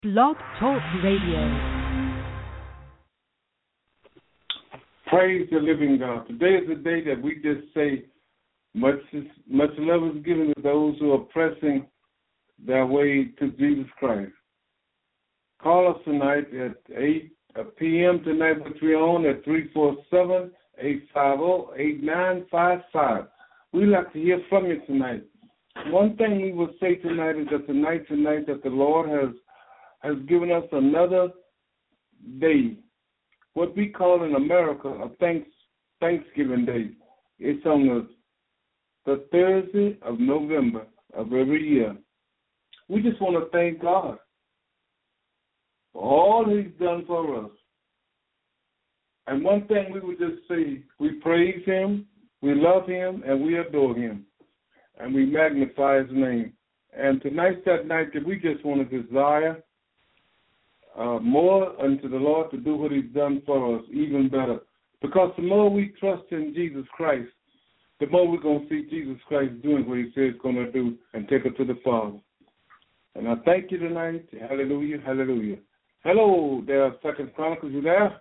Blog Talk Radio. Praise the living God. Today is the day that we just say much love is given to those who are pressing their way to Jesus Christ. Call us tonight at 8 p.m. tonight, which we're on at 347-850-8955. We'd like to hear from you tonight. One thing we will say tonight is that tonight that the Lord has given us another day, what we call in America a Thanksgiving Day. It's on the Thursday of November of every year. We just want to thank God for all He's done for us. And one thing we would just say, we praise Him, we love Him, and we adore Him. And we magnify His name. And tonight's that night that we just want to desire more unto the Lord to do what He's done for us, even better. Because the more we trust in Jesus Christ, the more we're going to see Jesus Christ doing what He says He's going to do and take us to the Father. And I thank you tonight. Hallelujah, hallelujah. Hello there, Second Chronicles, you there?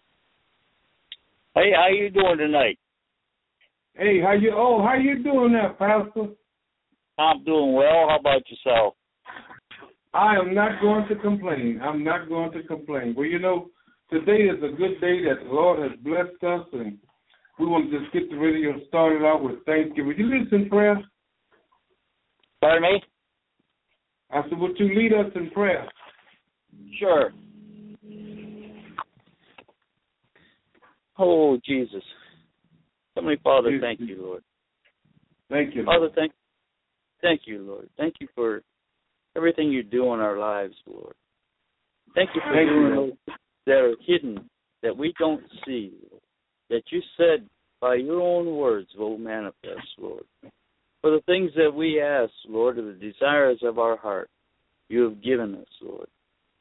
Hey, how you doing tonight? Hey, how you doing there, Pastor? I'm doing well. How about yourself? I am not going to complain. Well, you know, today is a good day that the Lord has blessed us, and we want to just get the radio started out with Thanksgiving. Would you lead us in prayer? Pardon me? I said, would you lead us in prayer? Sure. Oh, Jesus. Heavenly Father, thank you, Lord. Thank you, Lord. Father, thank you, Lord. Thank you for everything you do in our lives, Lord. Thank you for doing those that are hidden, that we don't see, Lord, that you said by your own words will manifest, Lord. For the things that we ask, Lord, are the desires of our heart you have given us, Lord.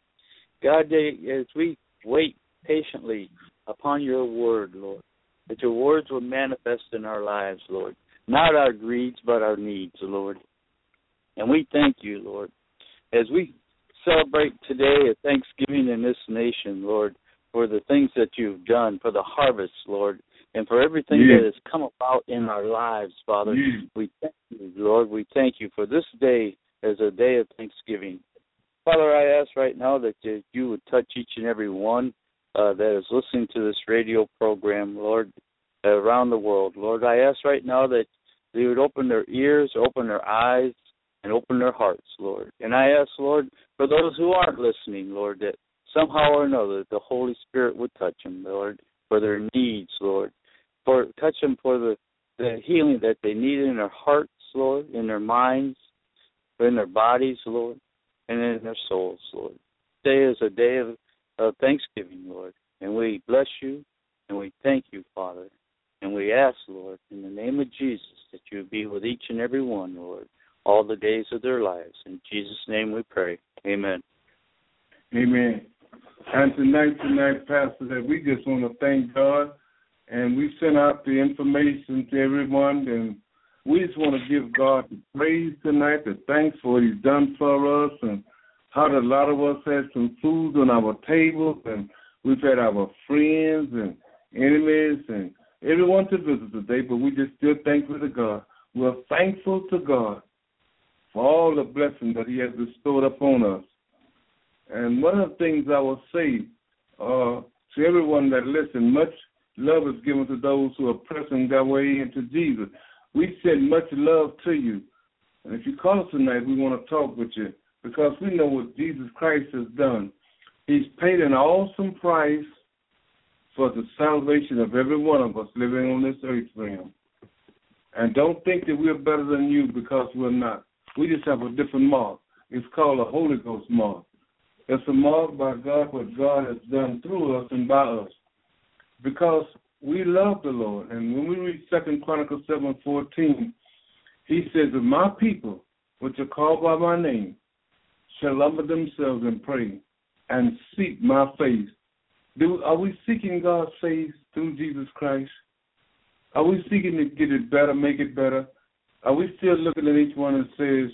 God, as we wait patiently upon your word, Lord, that your words will manifest in our lives, Lord. Not our greeds, but our needs, Lord. And we thank you, Lord, as we celebrate today a Thanksgiving in this nation, Lord, for the things that you've done, for the harvest, Lord, and for everything that has come about in our lives, Father. We thank you, Lord. We thank you for this day as a day of Thanksgiving. Father, I ask right now that you would touch each and every one that is listening to this radio program, Lord, around the world. Lord, I ask right now that they would open their ears, open their eyes, and open their hearts, Lord. And I ask, Lord, for those who aren't listening, Lord, that somehow or another the Holy Spirit would touch them, Lord, for their needs, Lord. Touch them for the healing that they need in their hearts, Lord, in their minds, in their bodies, Lord, and in their souls, Lord. Today is a day of Thanksgiving, Lord, and we bless you and we thank you, Father. And we ask, Lord, in the name of Jesus, that you be with each and every one, Lord, all the days of their lives. In Jesus' name we pray. Amen. Amen. And tonight, Pastor, that we just want to thank God, and we send out the information to everyone, and we just want to give God the praise tonight, the thanks for what He's done for us, and how a lot of us had some food on our tables, and we've had our friends and enemies and everyone to visit today, but we just still thankful to God. We're thankful to God for all the blessings that He has bestowed upon us. And one of the things I will say to everyone that listens, much love is given to those who are pressing their way into Jesus. We send much love to you. And if you call us tonight, we want to talk with you because we know what Jesus Christ has done. He's paid an awesome price for the salvation of every one of us living on this earth realm. And don't think that we're better than you because we're not. We just have a different mark. It's called a Holy Ghost mark. It's a mark by God, what God has done through us and by us. Because we love the Lord. And when we read 2 Chronicles 7:14, He says, if my people, which are called by my name, shall humble themselves and pray and seek my face. Are we seeking God's face through Jesus Christ? Are we seeking to get it better, make it better? Are we still looking at each one and says,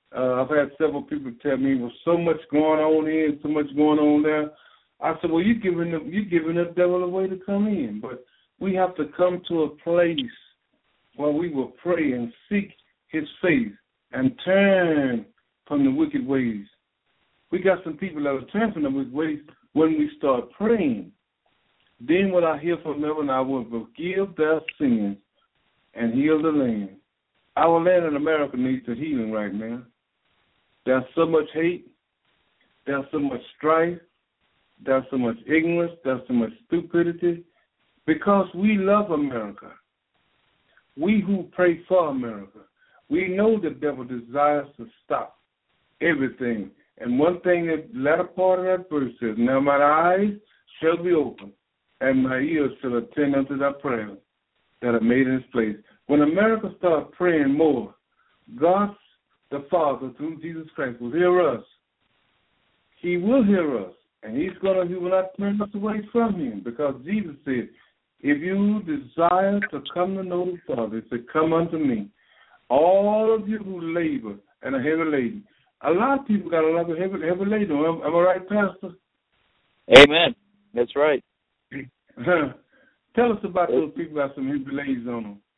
I've had several people tell me, "Well, so much going on here, so much going on there." I said, "Well, you're giving the devil a way to come in, but we have to come to a place where we will pray and seek His face and turn from the wicked ways." We got some people that will turn from the wicked ways when we start praying. Then what I hear from heaven, I will forgive their sins and heal the land. Our land in America needs a healing right now. There's so much hate. There's so much strife. There's so much ignorance. There's so much stupidity. Because we love America. We who pray for America, we know the devil desires to stop everything. And one thing, that latter part of that verse says, "Now my eyes shall be open, and my ears shall attend unto thy prayers that are made in His place." When America starts praying more, God the Father, through Jesus Christ, will hear us. He will hear us, and He will not turn us away from Him, because Jesus said, "If you desire to come to know the Father, He said, come unto me, all of you who labor and are heavy laden." A lot of people got a lot of heavy laden. Am I right, Pastor? Amen. That's right. Tell us about those people that have some heavy laden on them.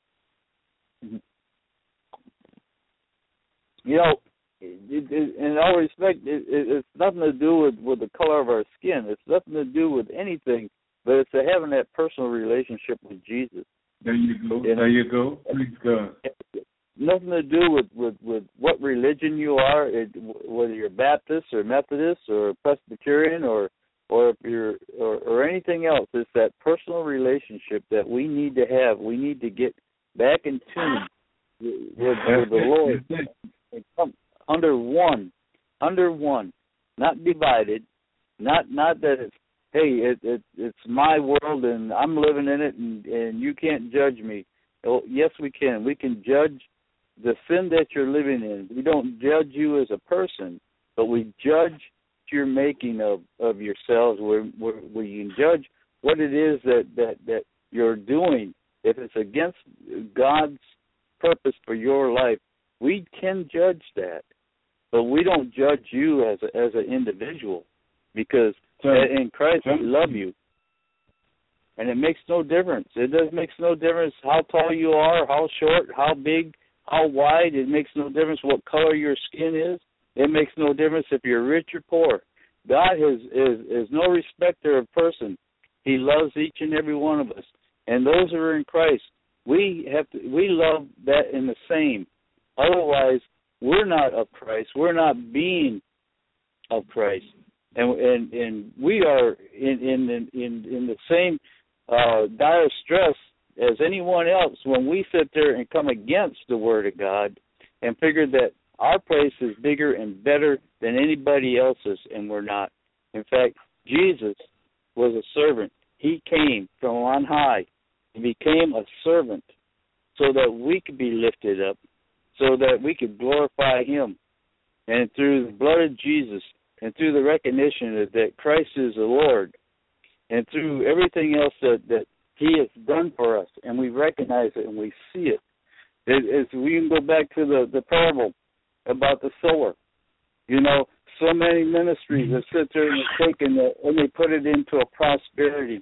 You know, in all respect, it's nothing to do with the color of our skin. It's nothing to do with anything, but it's to having that personal relationship with Jesus. There you go. There you go. Please God. Nothing to do with what religion you are, whether you're Baptist or Methodist or Presbyterian or if you're or anything else. It's that personal relationship that we need to have. We need to get back in tune with the Lord and come under one, not divided, not that it's, hey, it's my world and I'm living in it and you can't judge me. Oh, yes, we can. We can judge the sin that you're living in. We don't judge you as a person, but we judge your making of yourselves, where you can judge what it is that you're doing. If it's against God's purpose for your life, we can judge that, but we don't judge you as an individual, because in Christ we love you, and it makes no difference. It makes no difference how tall you are, how short, how big, how wide. It makes no difference what color your skin is. It makes no difference if you're rich or poor. God is no respecter of person. He loves each and every one of us, and those who are in Christ, we love that in the same. Otherwise, we're not of Christ. We're not being of Christ, and we are in the same dire stress as anyone else when we sit there and come against the Word of God and figure that our place is bigger and better than anybody else's, and we're not. In fact, Jesus was a servant. He came from on high. He became a servant so that we could be lifted up, so that we could glorify Him. And through the blood of Jesus and through the recognition that Christ is the Lord, and through everything else that He has done for us, and we recognize it and we see it. We can go back to the parable about the sower. You know, so many ministries that sit there and they put it into a prosperity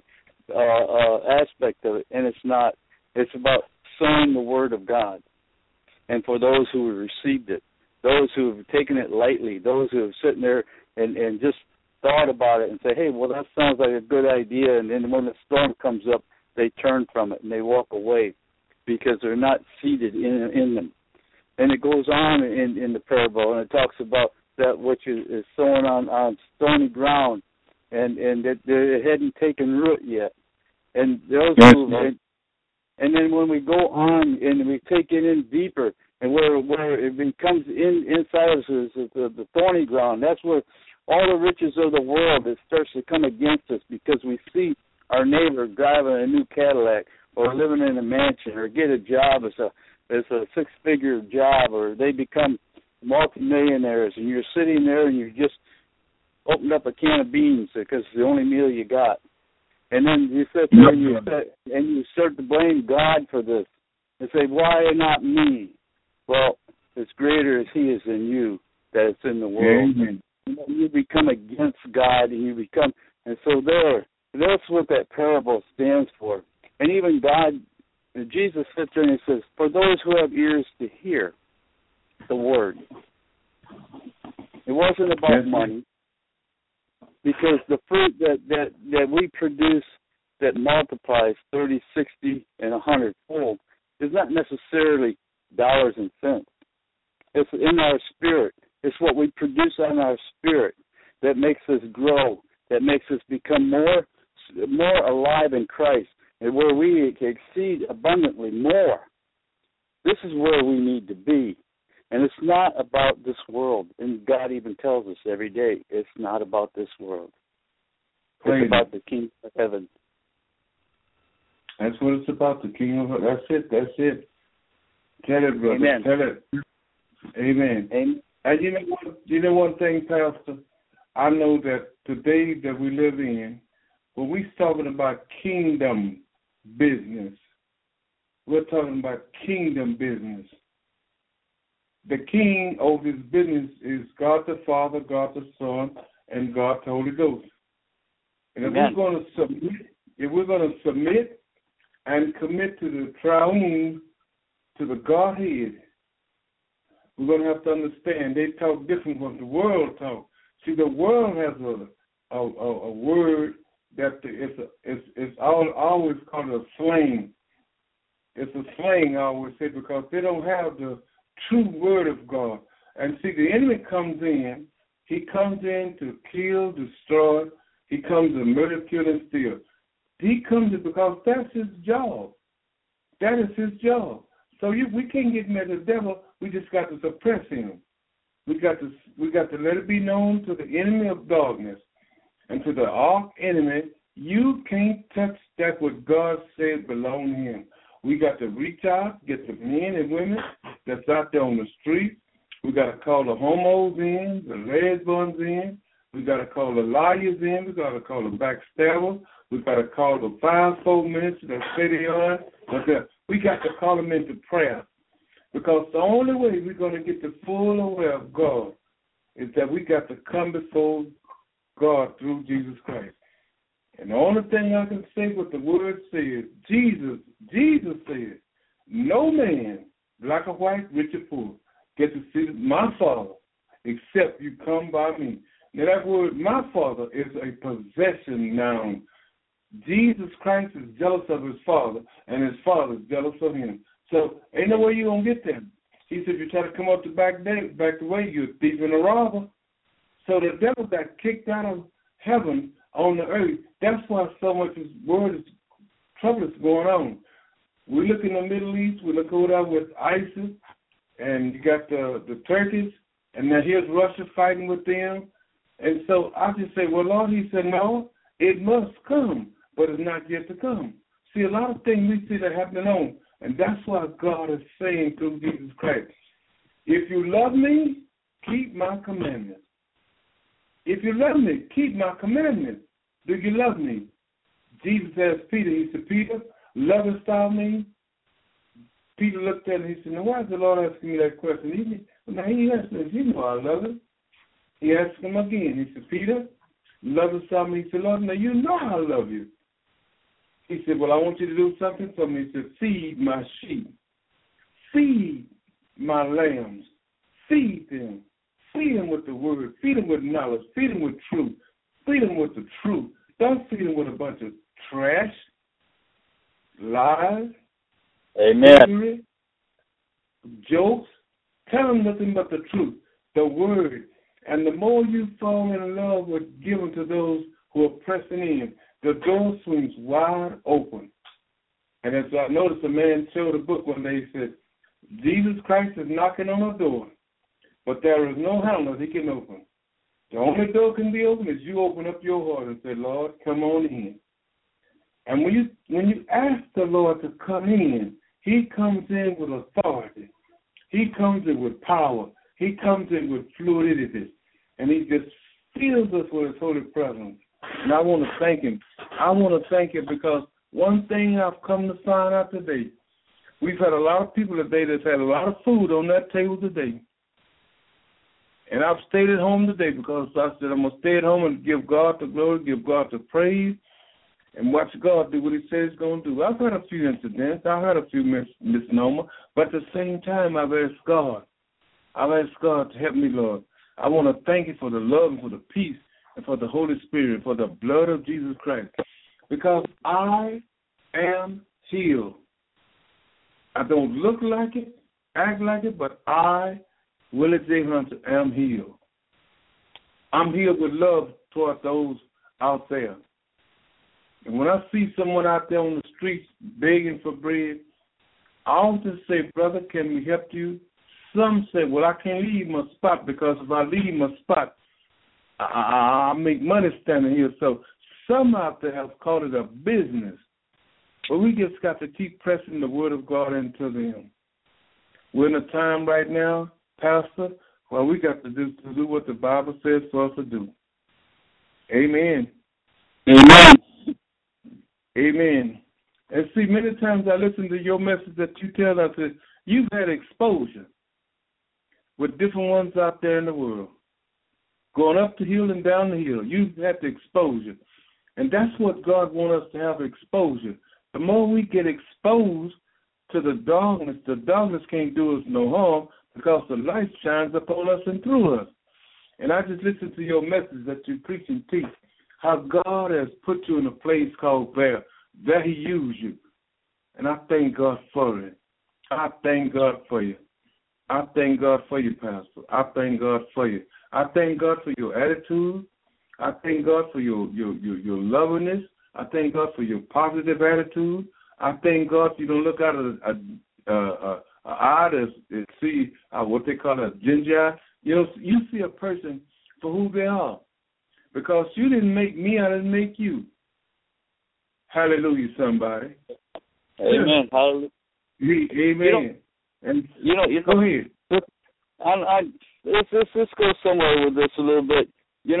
aspect of it, and it's not. It's about sowing the Word of God. And for those who have received it, those who have taken it lightly, those who have sitting there and just thought about it and say, hey, well, that sounds like a good idea, and then when the storm comes up, they turn from it and they walk away because they're not seated in them. And it goes on in the parable, and it talks about that which is sown on stony ground, and that it hadn't taken root yet. And those who, and then when we go on and we take it in deeper, and where it becomes inside of us, the thorny ground, that's where all the riches of the world, it starts to come against us, because we see our neighbor driving a new Cadillac or living in a mansion or get a job as a six-figure job, or they become multimillionaires, and you're sitting there and you just opened up a can of beans because it's the only meal you got. And then you sit there and you start to blame God for this and say, why not me? Well, as greater as he is in you that it's in the world. Amen. You become against God, and you become, and so that's what that parable stands for. And even God, Jesus sits there and he says, for those who have ears to hear the word. It wasn't about money, because the fruit that we produce that multiplies 30, 60, and 100-fold is not necessarily dollars and cents. It's in our spirit. It's what we produce on our spirit that makes us grow, that makes us become more alive in Christ, and where we exceed abundantly more. This is where we need to be. And it's not about this world. And God even tells us every day, it's not about this world. It's about the kingdom of heaven. That's what it's about, the kingdom of heaven. That's it. Tell it, brother. Amen. Tell it. Amen. Amen. And you know one thing, Pastor? I know that today that we live in, when we're talking about kingdom business, we're talking about kingdom business. The king over this business is God the Father, God the Son, and God the Holy Ghost. And if we're going to submit and commit to the triune, to the Godhead, we're going to have to understand they talk different from the world talk. See, the world has a word that it's always called a slang. It's a slang, I always say, because they don't have the true word of God. And see, the enemy comes in. He comes in to kill, destroy. He comes to murder, kill, and steal. He comes in because that's his job. That is his job. So we can't get mad at the devil. We just got to suppress him. We got to let it be known to the enemy of darkness and to the arch enemy, you can't touch that what God said belong to him. We got to reach out, get the men and women that's out there on the street. We got to call the homos in, the lesbians in. We got to call the liars in. We got to call the backstabbers. We got to call the fivefold ministers that say they are. We got to call them into prayer. Because the only way we're going to get the full aware of God is that we got to come before God through Jesus Christ. And the only thing I can say what the word says, Jesus said, no man, black or white, rich or poor, get to see my Father except you come by me. Now that word, my Father, is a possession noun. Jesus Christ is jealous of his Father, and his Father is jealous of him. So ain't no way you're going to get there. He said, if you try to come up the back the way, you're a thief and a robber. So the devil got kicked out of heaven on the earth. That's why so much trouble is going on. We look in the Middle East, we look over there with ISIS, and you got the Turkish, and now here's Russia fighting with them. And so I just say, well, Lord, he said, no, it must come, but it's not yet to come. See, a lot of things we see that happening on, and that's why God is saying through Jesus Christ, if you love me, keep my commandments. If you love me, keep my commandments. Do you love me? Jesus asked Peter, he said, Peter, lovest thou me? Peter looked at him and he said, now why is the Lord asking me that question? He asked him, you know I love him. He asked him again. He said, Peter, lovest thou me? He said, Lord, now you know I love you. He said, well, I want you to do something for me. He said, feed my sheep. Feed my lambs. Feed them. Feed them with the word. Feed them with knowledge. Feed them with truth. Feed them with the truth. Don't feed them with a bunch of trash, lies, amen, jokes. Tell them nothing but the truth, the word. And the more you fall in love with giving to those who are pressing in, the door swings wide open. And as I noticed, a man showed a book one day, he said, Jesus Christ is knocking on the door, but there is no handle he can open. The only door can be opened is you open up your heart and say, Lord, come on in. And when you ask the Lord to come in, he comes in with authority. He comes in with power. He comes in with fluidity. And he just fills us with his holy presence. And I want to thank him. I want to thank him because one thing I've come to find out today, We've had a lot of people today that's had a lot of food on that table today. And I've stayed at home today because I said I'm going to stay at home and give God the glory, give God the praise, and watch God do what he says he's going to do. I've had a few incidents. I've had a few misnomers. But at the same time, I've asked God. I've asked God to help me, Lord. I want to thank you for the love and for the peace and for the Holy Spirit, for the blood of Jesus Christ. Because I am healed. I don't look like it, act like it, but I, Willie J. Hunter, am healed. I'm healed with love toward those out there. And when I see someone out there on the streets begging for bread, I often say, brother, can we help you? Some say, well, I can't leave my spot because if I leave my spot, I make money standing here. So some out there have called it a business. But we just got to keep pressing the word of God into them. We're in a time right now, Pastor, where we got to do what the Bible says for us to do. Amen. Amen. Amen. And see, many times I listen to your message that you tell us that you've had exposure with different ones out there in the world. Going up the hill and down the hill. You've had the exposure. And that's what God wants us to have, exposure. The more we get exposed to the darkness can't do us no harm because the light shines upon us and through us. And I just listened to your message that you preach and teach, how God has put you in a place called there. There he used you. And I thank God for it. I thank God for you. I thank God for you, Pastor. I thank God for you. I thank God for your attitude. I thank God for your lovingness. I thank God for your positive attitude. I thank God you don't look out of an eye to see what they call a ginger eye. You know, you see a person for who they are. Because you didn't make me, I didn't make you. Hallelujah, somebody. Amen. Hallelujah. Amen. Go ahead. Let's go somewhere with this a little bit.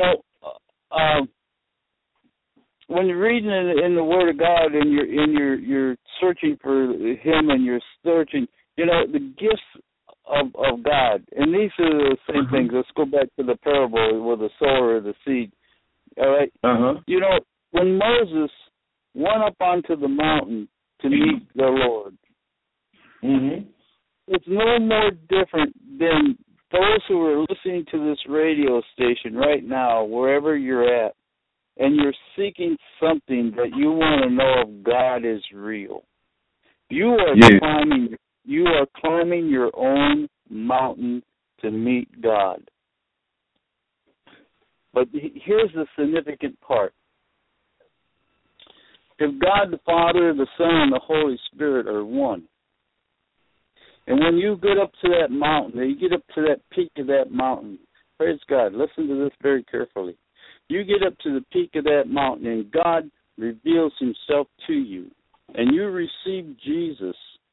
When you're reading in the Word of God and you're searching for Him and you're searching, the gifts of God, and these are the same things. Let's go back to the parable with the sower of the seed. All right. When Moses went up onto the mountain to meet the Lord, it's no more different than those who are listening to this radio station right now, wherever you're at, and you're seeking something that you want to know if God is real. You are climbing your own mountain to meet God. But here's the significant part. If God the Father, the Son, and the Holy Spirit are one, and when you get up to that mountain, you get up to that peak of that mountain, praise God, listen to this very carefully. You get up to the peak of that mountain, and God reveals himself to you, and you receive Jesus,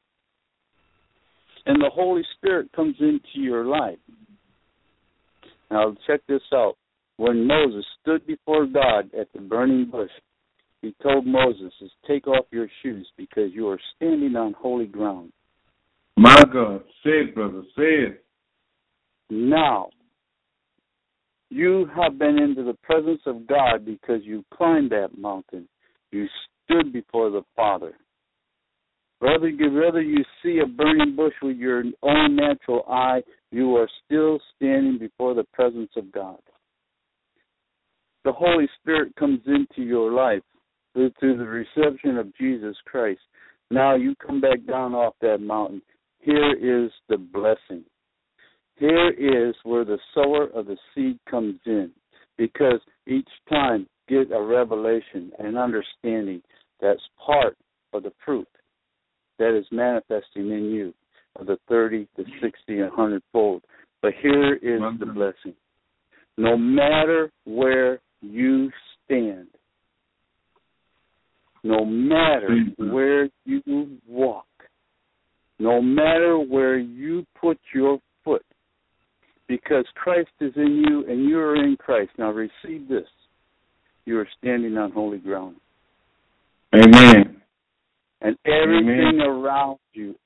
and the Holy Spirit comes into your life. Now, check this out. When Moses stood before God at the burning bush, he told Moses, take off your shoes because you are standing on holy ground. My God. Say it, brother. Say it. Now, you have been into the presence of God because you climbed that mountain. You stood before the Father. Whether you see a burning bush with your own natural eye, you are still standing before the presence of God. The Holy Spirit comes into your life through the reception of Jesus Christ. Now you come back down off that mountain. Here is the blessing. Here is where the sower of the seed comes in, because each time get a revelation and understanding that's part of the fruit that is manifesting in you of the 30, the 60, and 100-fold. But here is the blessing. No matter where you stand, no matter where you walk, no matter where you put your foot, because Christ is in you and you are in Christ. Now receive this. You are standing on holy ground. Amen. And everything around you,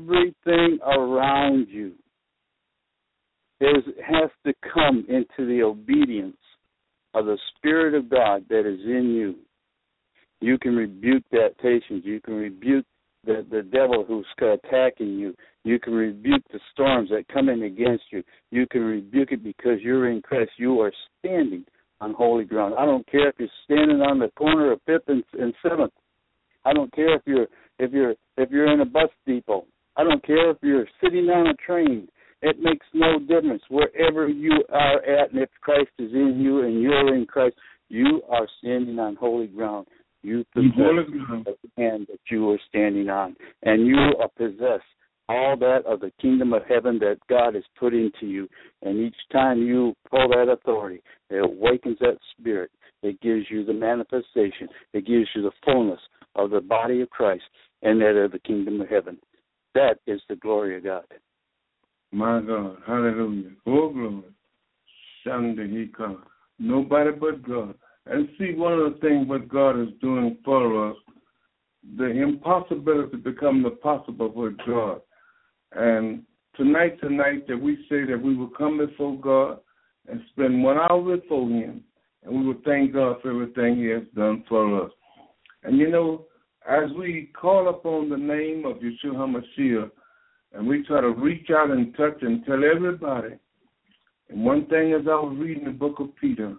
has to come into the obedience of the Spirit of God that is in you. You can rebuke temptations. You can rebuke the devil who's attacking you. You can rebuke the storms that come in against you. You can rebuke it because you're in Christ. You are standing on holy ground. I don't care if you're standing on the corner of 5th and 7th. I don't care if you're in a bus depot. I don't care if you're sitting on a train. It makes no difference. Wherever you are at, and if Christ is in you and you're in Christ, you are standing on holy ground. You possess the hand that you are standing on, and you are possess all that of the kingdom of heaven that God has put into you. And each time you pull that authority, it awakens that spirit. It gives you the manifestation. It gives you the fullness of the body of Christ and that of the kingdom of heaven. That is the glory of God. My God. Hallelujah. Oh, glory. Shandahika. Nobody but God. And see, one of the things what God is doing for us, the impossibility become the possible with God. And tonight that we say that we will come before God and spend 1 hour before Him, and we will thank God for everything He has done for us. And you know, as we call upon the name of Yeshua HaMashiach, and we try to reach out and touch and tell everybody, and one thing as I was reading the book of Peter,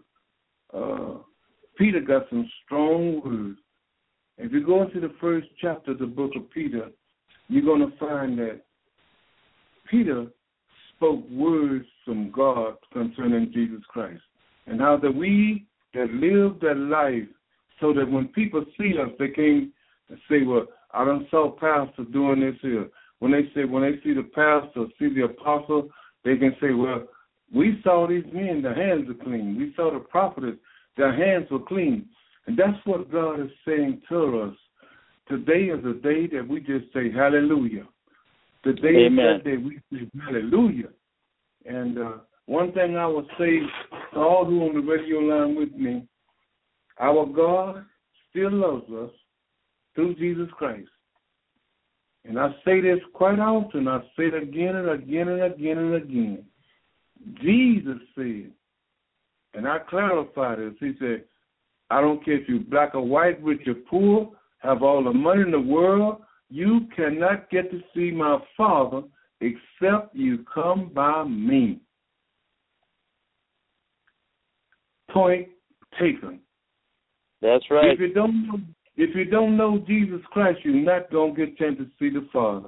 Peter got some strong words. If you go into the first chapter of the book of Peter, you're going to find that Peter spoke words from God concerning Jesus Christ, and how that we that live that life so that when people see us, they can't say, well, I done saw pastor doing this here. When they see the pastor, see the apostle, they can say, well, we saw these men, their hands are clean. We saw the prophets, their hands were clean. And that's what God is saying to us. Today is a day that we just say hallelujah. Today is that day we say hallelujah. And one thing I would say to all who on the radio line with me, our God still loves us through Jesus Christ. And I say this quite often. I say it again and again and again and again. Jesus said, and I clarify this, He said, I don't care if you're black or white, rich or poor, have all the money in the world, you cannot get to see my Father except you come by me. Point taken. That's right. If you don't know Jesus Christ, you're not going to get a chance to see the Father.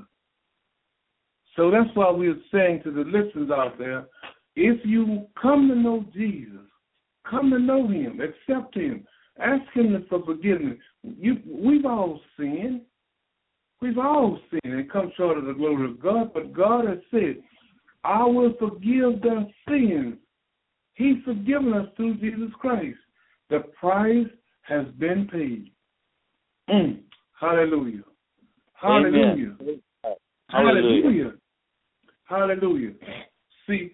So that's why we're saying to the listeners out there, if you come to know Jesus, come to know Him, accept Him, ask Him for forgiveness. We've all sinned. We've all sinned and come short of the glory of God, but God has said, I will forgive their sins. He's forgiven us through Jesus Christ. The price has been paid. Hallelujah. Hallelujah. Amen. Hallelujah. Hallelujah. See,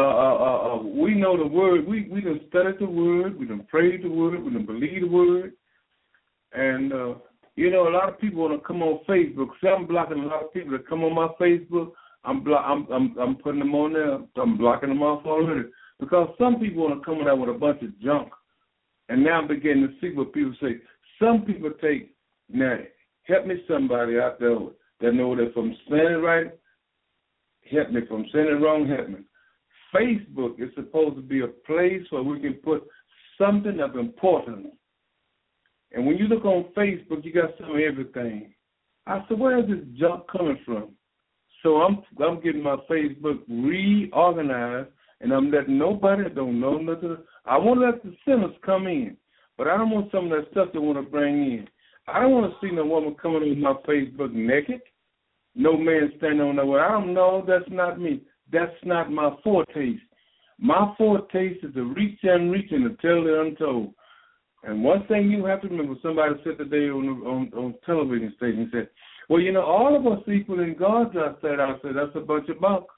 we know the word. We done studied the word. We done prayed the word. We done believed the word. And, you know, a lot of people want to come on Facebook. See, I'm blocking a lot of people that come on my Facebook. I'm putting them on there. I'm blocking them off already. Because some people want to come in there with a bunch of junk. And now I'm beginning to see what people say. Some people take, now, help me somebody out there that know that from saying it right, help me. From saying it wrong, help me. Facebook is supposed to be a place where we can put something of importance. And when you look on Facebook, you got some of everything. I said, where is this junk coming from? So I'm getting my Facebook reorganized, and I'm letting nobody that don't know nothing. I want to let the sinners come in, but I don't want some of that stuff they want to bring in. I don't want to see no woman coming on my Facebook naked, no man standing on the way. I don't know. That's not me. That's not my foretaste. My foretaste is to reach and to tell the untold. And one thing you have to remember, somebody said today on television station, said, well, you know, all of us equal in God's sight. I said, that's a bunch of bunk.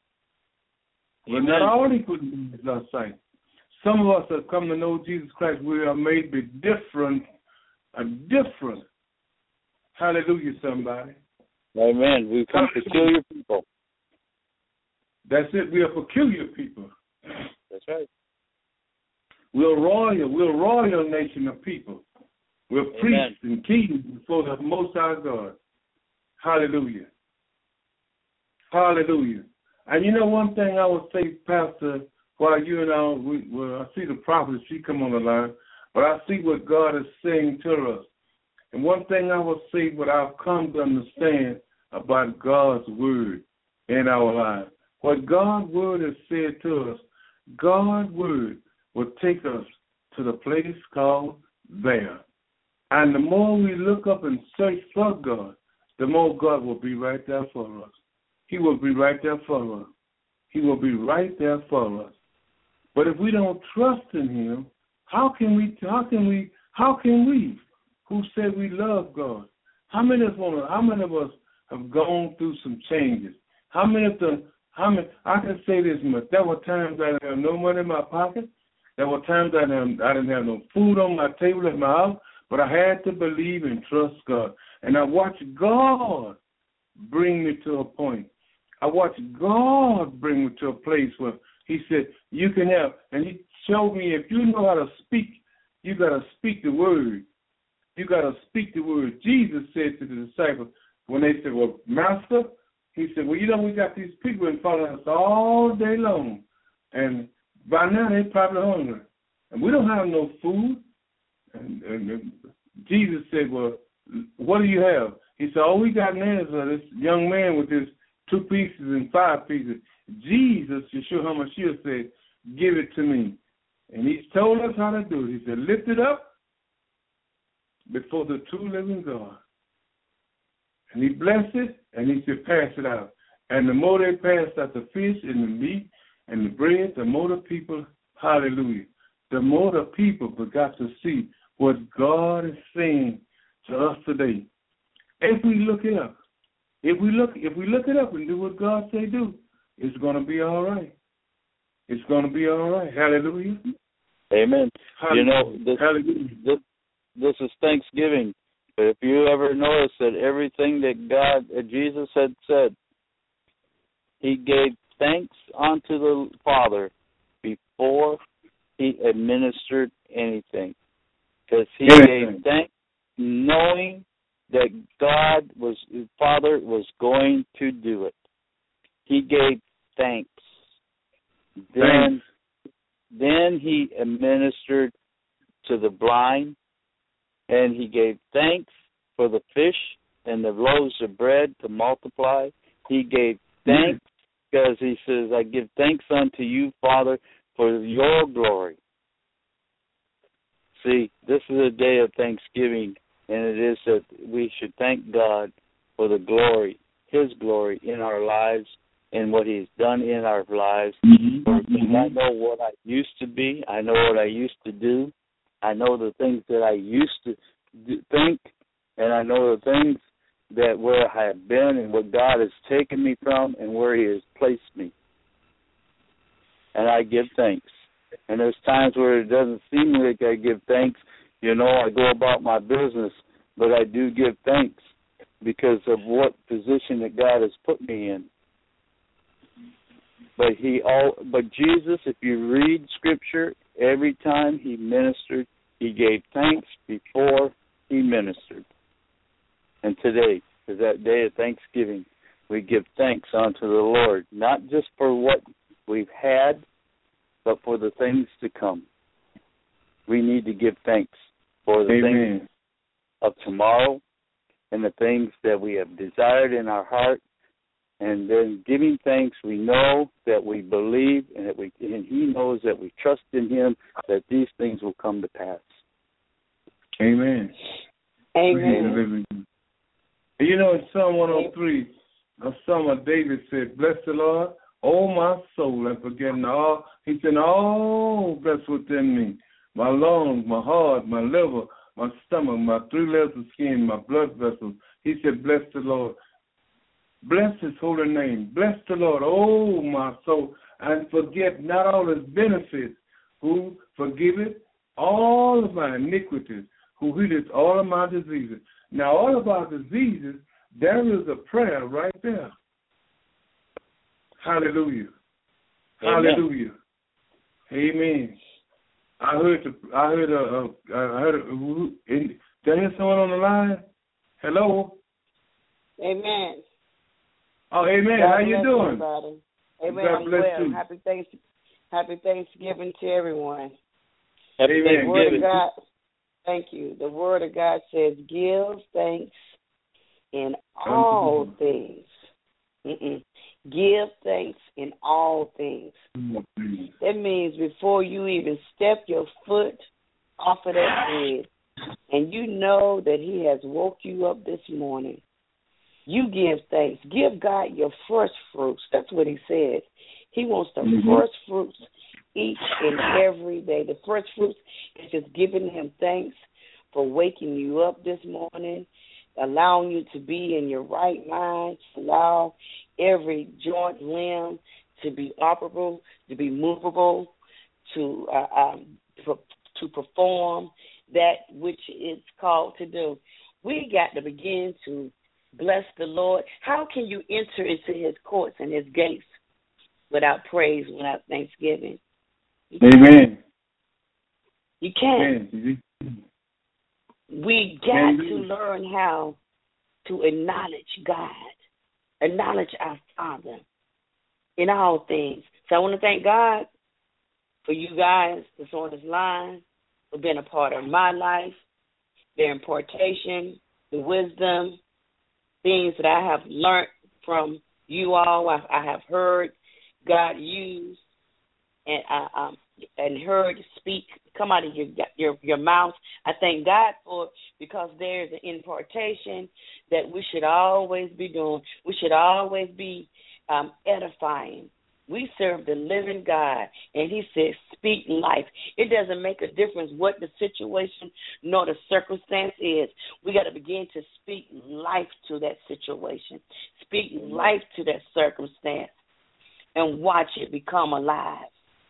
We're not all equal in God's sight. Some of us have come to know Jesus Christ. We are made to be different. Hallelujah, somebody. Amen. We become peculiar people. That's it. We are peculiar people. That's right. We're royal nation of people. We're priests and kings before the Most High God. Hallelujah. Hallelujah. And you know one thing I would say, Pastor, while you and I see the prophet, she come on the line, but I see what God is saying to us. And one thing I will say, what I've come to understand about God's word in our lives. What God's word has said to us, God's word will take us to the place called there. And the more we look up and search for God, the more God will be right there for us. He will be right there for us. He will be right there for us. But if we don't trust in Him, how can we who said we love God? How many of us have gone through some changes? I can say this much. There were times I didn't have no money in my pocket. There were times I didn't have no food on my table at my house, but I had to believe and trust God. And I watched God bring me to a point. I watched God bring me to a place where He said, you can have. And He showed me, if you know how to speak, you got to speak the word. You got to speak the word. Jesus said to the disciples, when they said, well, Master, He said, well, we got these people in front of us all day long. And by now they're probably hungry. And we don't have no food. And Jesus said, well, what do you have? He said, all we got now is this young man with his 2 pieces and 5 pieces. Jesus, Yeshua HaMashiach, said, give it to me. And He's told us how to do it. He said, lift it up before the true living God. And He blessed it, and He said, pass it out. And the more they passed out the fish and the meat and the bread, the more the people, hallelujah, the more the people got to see what God is saying to us today. If we look it up, if we look it up and do what God say do, it's going to be all right. It's going to be all right. Hallelujah. Amen. Hallelujah. You know, this is Thanksgiving. But if you ever notice that everything that Jesus had said, He gave thanks unto the Father before He administered anything. Because He gave thanks knowing that His Father was going to do it. He gave thanks. Then He administered to the blind, and He gave thanks for the fish and the loaves of bread to multiply. He gave thanks because He says, I give thanks unto you, Father, for your glory. See, this is a day of thanksgiving, and it is that we should thank God for the glory, His glory in our lives and what He's done in our lives. I know what I used to be. I know what I used to do. I know the things that I used to think, and I know the things that where I have been and what God has taken me from and where He has placed me. And I give thanks. And there's times where it doesn't seem like I give thanks. You know, I go about my business, but I do give thanks because of what position that God has put me in. But Jesus, if you read Scripture, every time He ministered, He gave thanks before He ministered. And today is that day of Thanksgiving. We give thanks unto the Lord, not just for what we've had, but for the things to come. We need to give thanks for the things of tomorrow and the things that we have desired in our heart. And then giving thanks, we know that we believe and He knows that we trust in Him, that these things will come to pass. Amen. Amen. You know, in Psalm 103, a Psalm of David said, bless the Lord, O my soul, and forgetting all. He said, all that's within me, my lungs, my heart, my liver, my stomach, my 3 layers of skin, my blood vessels. He said, bless the Lord. Bless His holy name. Bless the Lord, oh my soul, and forget not all His benefits, who forgiveth all of my iniquities, who healeth all of my diseases. Now, all of our diseases, there is a prayer right there. Hallelujah. Amen. Hallelujah. Amen. I heard. Did I hear someone on the line? Hello. Amen. Oh, amen. God How you bless doing? everybody. Amen. God I'm bless well. you. Happy Thanksgiving to everyone. Happy Amen. The Word of Thanksgiving. God. Thank you. The Word of God says, "Give thanks in all things." Give thanks in all things. That means before you even step your foot off of that bed, and you know that He has woke you up this morning, you give thanks. Give God your first fruits. That's what He said. He wants the first fruits each and every day. The first fruits is just giving Him thanks for waking you up this morning, allowing you to be in your right mind, allow every joint, limb to be operable, to be movable, to perform that which it's called to do. We got to begin to bless the Lord. How can you enter into His courts and His gates without praise, without thanksgiving? Amen. You can't. Amen. We got to learn how to acknowledge God, acknowledge our Father in all things. So I want to thank God for you guys that's on this line, for being a part of my life, their impartation, the wisdom, things that I have learned from you all. I have heard God use and heard speak come out of your mouth. I thank God for it because there's an impartation that we should always be doing. We should always be edifying. We serve the living God, and He says, speak life. It doesn't make a difference what the situation nor the circumstance is. We got to begin to speak life to that situation, speak life to that circumstance, and watch it become alive.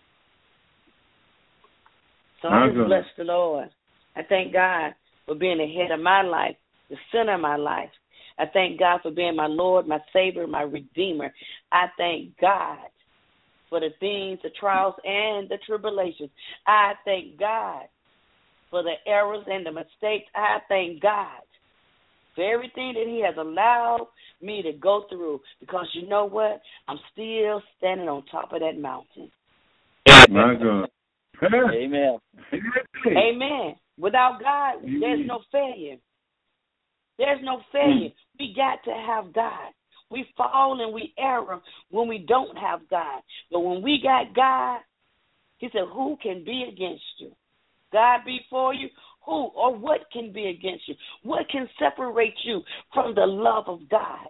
So I just bless the Lord. I thank God for being the head of my life, the center of my life. I thank God for being my Lord, my Savior, my Redeemer. I thank God for the things, the trials, and the tribulations. I thank God for the errors and the mistakes. I thank God for everything that He has allowed me to go through, because you know what? I'm still standing on top of that mountain. My God. Amen. Amen. Without God, there's no failure. There's no failure. We got to have God. We fall and we err when we don't have God. But when we got God, He said, who can be against you? God be for you. Who or what can be against you? What can separate you from the love of God?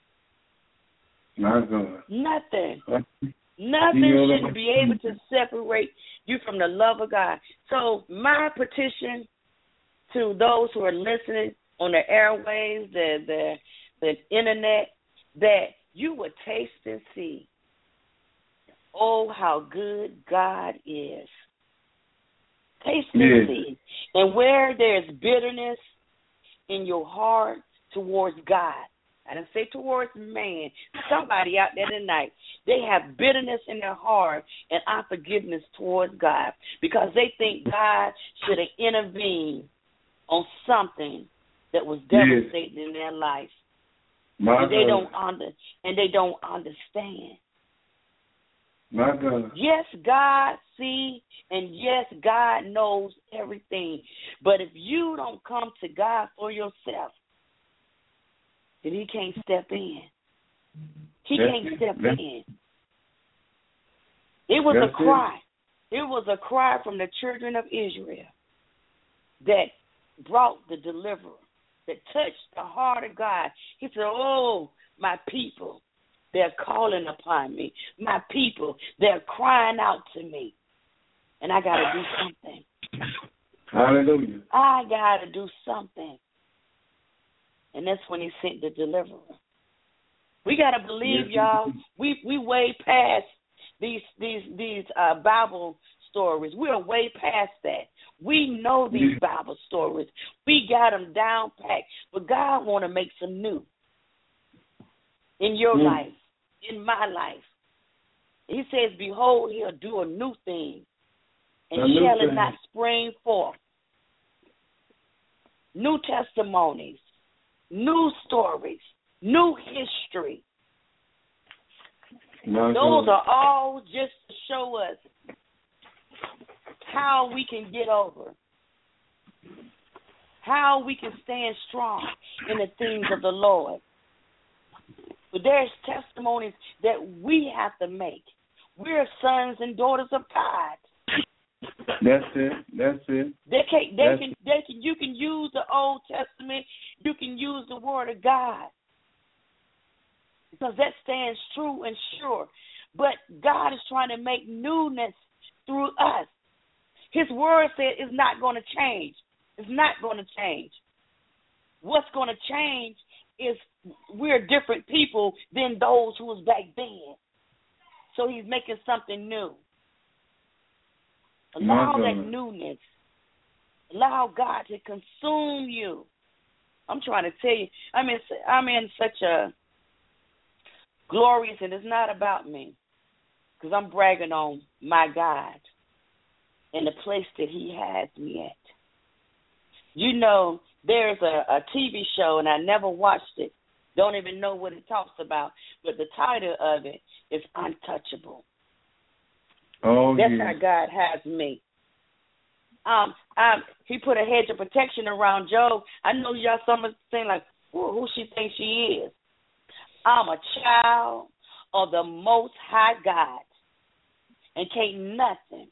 My God. Nothing. Nothing should be able to separate you from the love of God. So my petition to those who are listening on the airwaves, the internet, that you would taste and see, oh, how good God is. Taste and see. And where there's bitterness in your heart towards God, I didn't say towards man, somebody out there tonight, they have bitterness in their heart and unforgiveness towards God because they think God should have intervened on something that was devastating in their life. And they don't understand. My God. Yes, God sees, and yes, God knows everything. But if you don't come to God for yourself, then He can't step in. He can't step in. It was a cry. It was a cry from the children of Israel that brought the deliverer, that touched the heart of God. He said, oh, my people, they're calling upon me. My people, they're crying out to me. And I got to do something. Hallelujah. I got to do something. And that's when He sent the deliverer. We got to believe, y'all. We way past these Bible stories. We're way past that. We know these Bible stories. We got them down packed. But God want to make some new in your life, in my life. He says, behold, he'll do a new thing, and shall it not spring forth? New testimonies, new stories, new history. Those are all just to show us how we can get over, how we can stand strong in the things of the Lord. But there's testimonies that we have to make. We're sons and daughters of God. That's it. You can use the Old Testament. You can use the Word of God, because that stands true and sure. But God is trying to make newness through us. His Word said it's not going to change. It's not going to change. What's going to change is we're different people than those who was back then. So he's making something new. Allow that newness. Allow God to consume you. I'm trying to tell you, I'm in such a glorious, and it's not about me, because I'm bragging on my God and the place that he has me at. You know, there's a TV show, and I never watched it. Don't even know what it talks about, but the title of it is Untouchable. Oh, that's how God has me. He put a hedge of protection around Job. I know y'all some are saying like, who she thinks she is. I'm a child of the Most High God, and can't nothing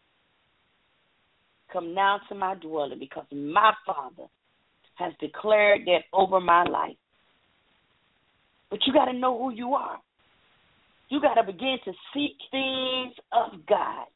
come down to my dwelling, because my Father has declared that over my life. But you got to know who you are. You got to begin to seek things of God.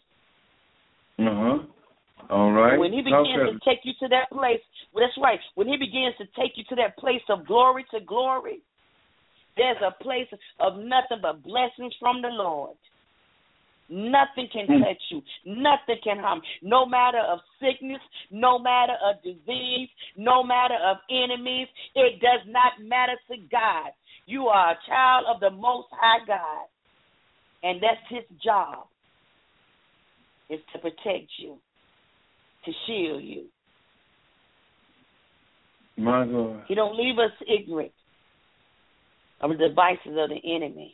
All right. When he begins to take you to that place, well, that's right. When he begins to take you to that place of glory to glory, there's a place of nothing but blessings from the Lord. Nothing can touch you. Nothing can harm. No matter of sickness, no matter of disease, no matter of enemies, it does not matter to God. You are a child of the Most High God, and that's his job, is to protect you, to shield you. My God. He don't leave us ignorant of the devices of the enemy.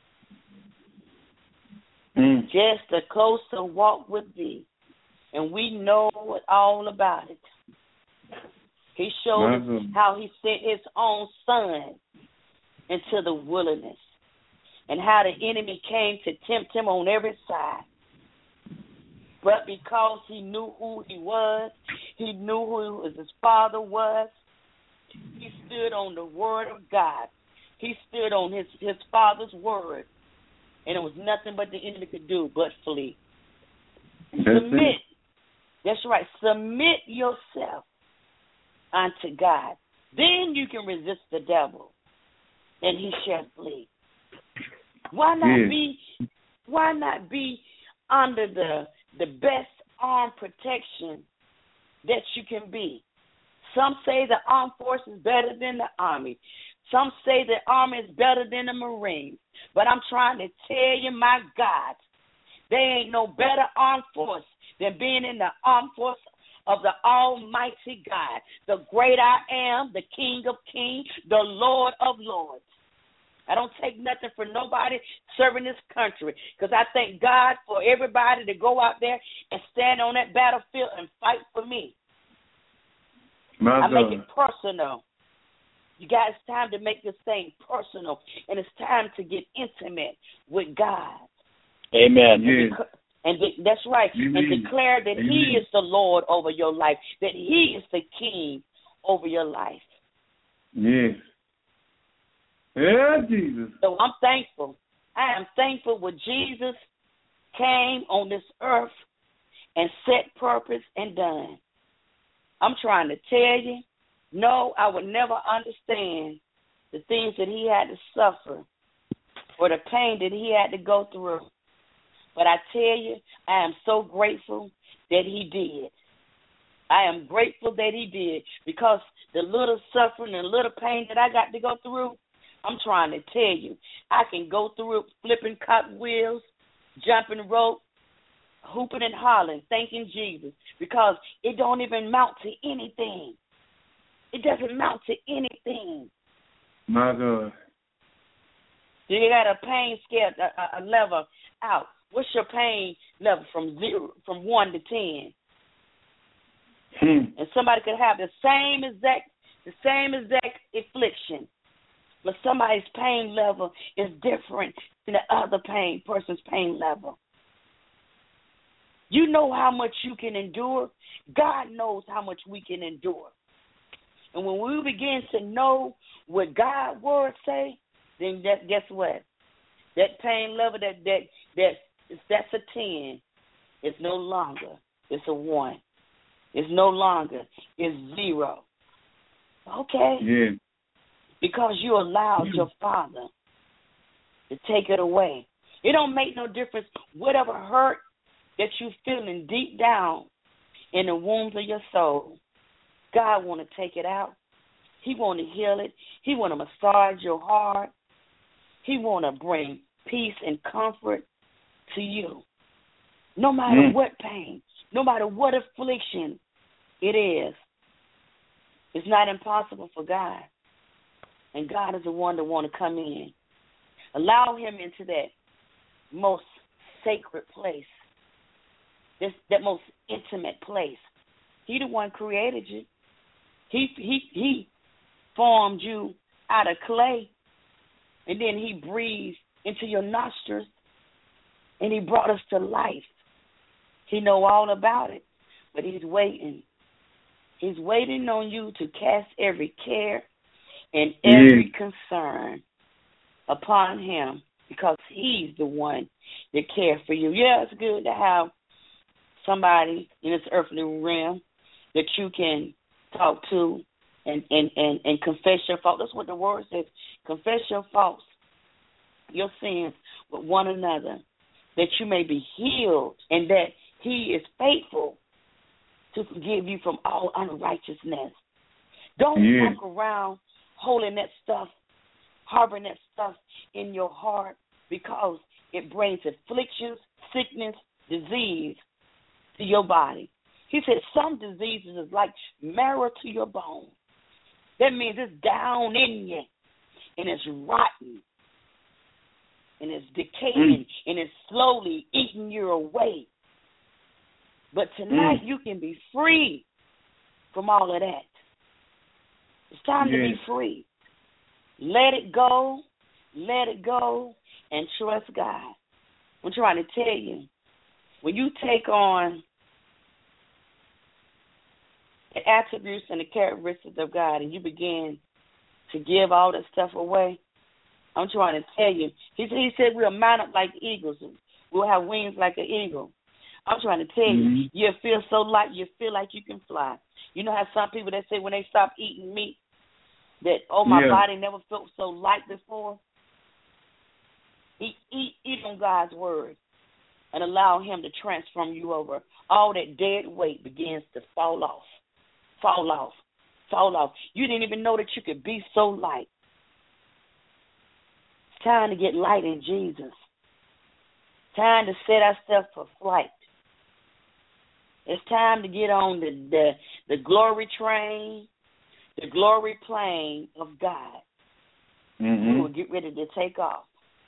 Just a closer walk with thee, and we know all about it. He showed us how he sent his own son into the wilderness, and how the enemy came to tempt him on every side. But because he knew who he was, he knew who his father was, he stood on the word of God. He stood on his father's word. And it was nothing but the enemy could do but flee. Submit. That's right. Submit yourself unto God. Then you can resist the devil, and he shall flee. Why not be under the best armed protection that you can be? Some say the armed force is better than the army. Some say the army is better than the Marines. But I'm trying to tell you, my God, there ain't no better armed force than being in the armed force of the Almighty God, the great I am, the King of Kings, the Lord of Lords. I don't take nothing for nobody serving this country, because I thank God for everybody to go out there and stand on that battlefield and fight for me. I make it personal. You guys, it's time to make this thing personal, and it's time to get intimate with God. Amen. That's right. Amen. And declare that he is the Lord over your life, that he is the King over your life. Yes. Yeah, Jesus. So I'm thankful. I am thankful when Jesus came on this earth and set purpose and done. I'm trying to tell you, no, I would never understand the things that he had to suffer or the pain that he had to go through. But I tell you, I am so grateful that he did. I am grateful that he did, because the little suffering and little pain that I got to go through, I'm trying to tell you, I can go through it flipping cartwheels, jumping rope, hooping and hollering, thanking Jesus, because it don't even amount to anything. It doesn't amount to anything. My God. You got a pain scale, a level out. What's your pain level from 1 to 10? And somebody could have the same exact affliction, but somebody's pain level is different than the other person's pain level. You know how much you can endure. God knows how much we can endure. And when we begin to know what God's word say, then guess what? That pain level that's a 10. It's no longer. It's a 1. It's no longer. It's 0. Okay? Yeah. Because you allowed your Father to take it away. It don't make no difference whatever hurt that you're feeling deep down in the wombs of your soul. God want to take it out. He want to heal it. He want to massage your heart. He want to bring peace and comfort to you. No matter what pain, no matter what affliction it is, it's not impossible for God. And God is the one that want to come in. Allow him into that most sacred place, that most intimate place. He the one created you. He formed you out of clay, and then he breathed into your nostrils, and he brought us to life. He know all about it, but he's waiting. He's waiting on you to cast every care and every concern upon him, because he's the one that cares for you. Yeah, it's good to have somebody in this earthly realm that you can talk to and confess your faults. That's what the word says. Confess your faults, your sins with one another, that you may be healed, and that he is faithful to forgive you from all unrighteousness. Don't walk around holding that stuff, harboring that stuff in your heart, because it brings afflictions, sickness, disease to your body. He said some diseases is like marrow to your bone. That means it's down in you, and it's rotten, and it's decaying, and it's slowly eating you away. But tonight you can be free from all of that. It's time to be free. Let it go, and trust God. I'm trying to tell you, when you take on the attributes and the characteristics of God and you begin to give all that stuff away, I'm trying to tell you, he said we'll mount up like eagles. We'll have wings like an eagle. I'm trying to tell you, you'll feel so light, you feel like you can fly. You know how some people that say when they stop eating meat, that, my body never felt so light before? Eat on God's word and allow him to transform you over. All that dead weight begins to fall off. You didn't even know that you could be so light. It's time to get light in Jesus. Time to set ourselves for flight. It's time to get on the glory train, the glory plane of God. We will get ready to take off.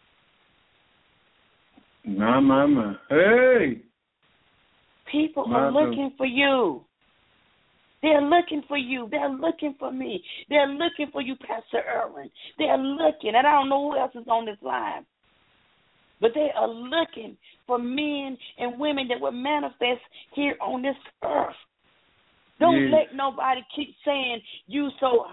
My. Hey! People are looking for you. They're looking for you. They're looking for me. They're looking for you, Pastor Erwin. They're looking, and I don't know who else is on this line, but they are looking for men and women that will manifest here on this earth. Don't let nobody keep saying you so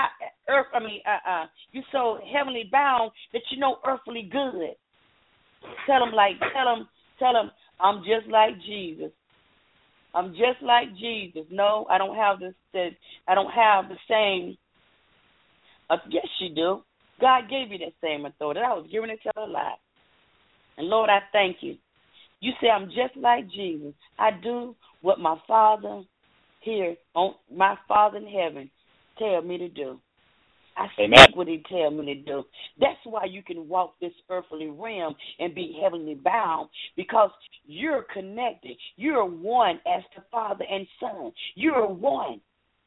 you so heavenly bound that you know earthly good. Tell them, I'm just like Jesus. I'm just like Jesus. No, I don't have I don't have the same. Yes, you do. God gave you that same authority. I was giving it to a lie. And Lord, I thank you You say, I'm just like Jesus. I do what my Father here, my Father in heaven, tell me to do. I speak what he tell me to do. That's why you can walk this earthly realm and be heavenly bound, because you're connected. You're one as the Father and Son. You're one.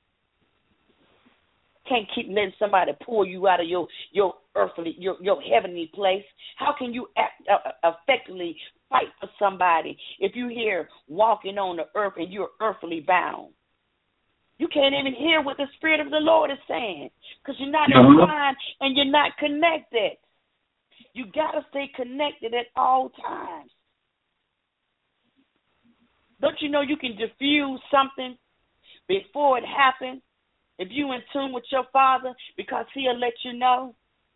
Can't keep letting somebody pull you out of your earthly, your heavenly place. How can you effectively fight for somebody if you're here walking on the earth and you're earthly bound? You can't even hear what the Spirit of the Lord is saying because you're not inclined and you're not connected. You got to stay connected at all times. Don't you know you can diffuse something before it happens if you're in tune with your Father, because he'll let you know?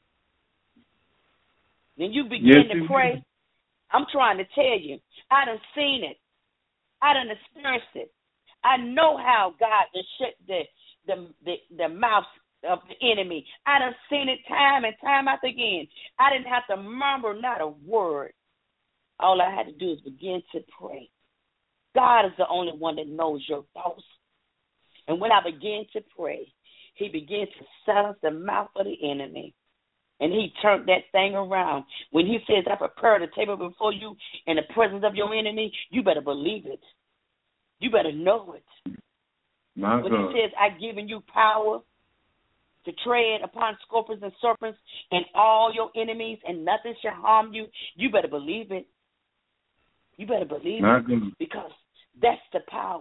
Then you begin to pray. I'm trying to tell you, I done seen it. I done experienced it. I know how God has shut the mouth of the enemy. I done seen it time and time after again. I didn't have to murmur not a word. All I had to do is begin to pray. God is the only one that knows your thoughts. And when I began to pray, he began to silence the mouth of the enemy. And he turned that thing around. When he says, I prepared a table before you in the presence of your enemy, you better believe it. You better know it. When he says, I've given you power to tread upon scorpions and serpents and all your enemies, and nothing shall harm you, you better believe it. You better believe it, because that's the power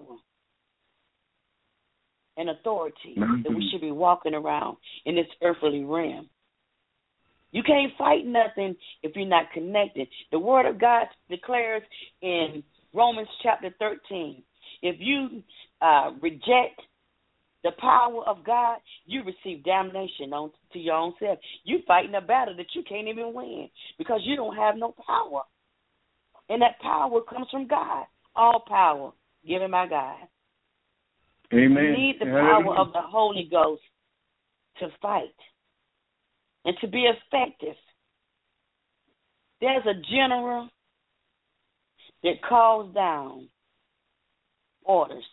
and authority that we should be walking around in this earthly realm. You can't fight nothing if you're not connected. The Word of God declares in Romans chapter 13, if you reject the power of God, you receive damnation to your own self. You're fighting a battle that you can't even win because you don't have no power. And that power comes from God. All power given by God. Amen. You need the power of the Holy Ghost to fight and to be effective. There's a general that calls down orders.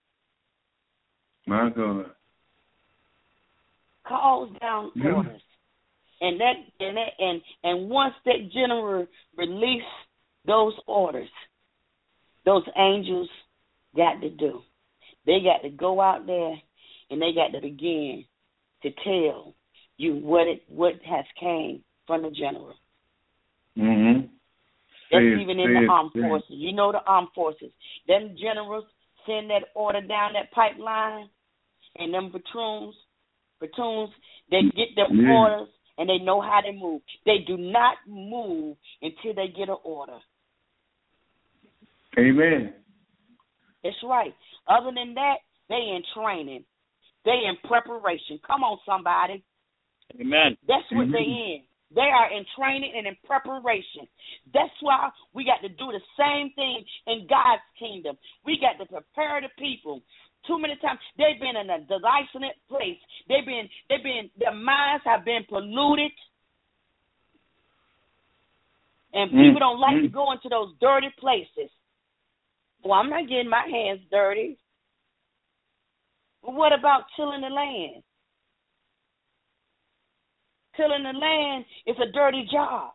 My God. Calls down orders. And once that general release those orders, those angels got to do. They got to go out there and they got to begin to tell you what has came from the general. Mm-hmm. That's even in the armed forces. You know the armed forces. Them generals send that order down that pipeline, and them platoons, they get them orders, and they know how to move. They do not move until they get an order. Amen. That's right. Other than that, they in training. They in preparation. Come on, somebody. Amen. That's what they in. They are in training and in preparation. That's why we got to do the same thing in God's kingdom. We got to prepare the people. Too many times they've been in a dissonant place. Their minds have been polluted. And people don't like to go into those dirty places. Well, I'm not getting my hands dirty. But what about tilling the land? Tilling the land is a dirty job.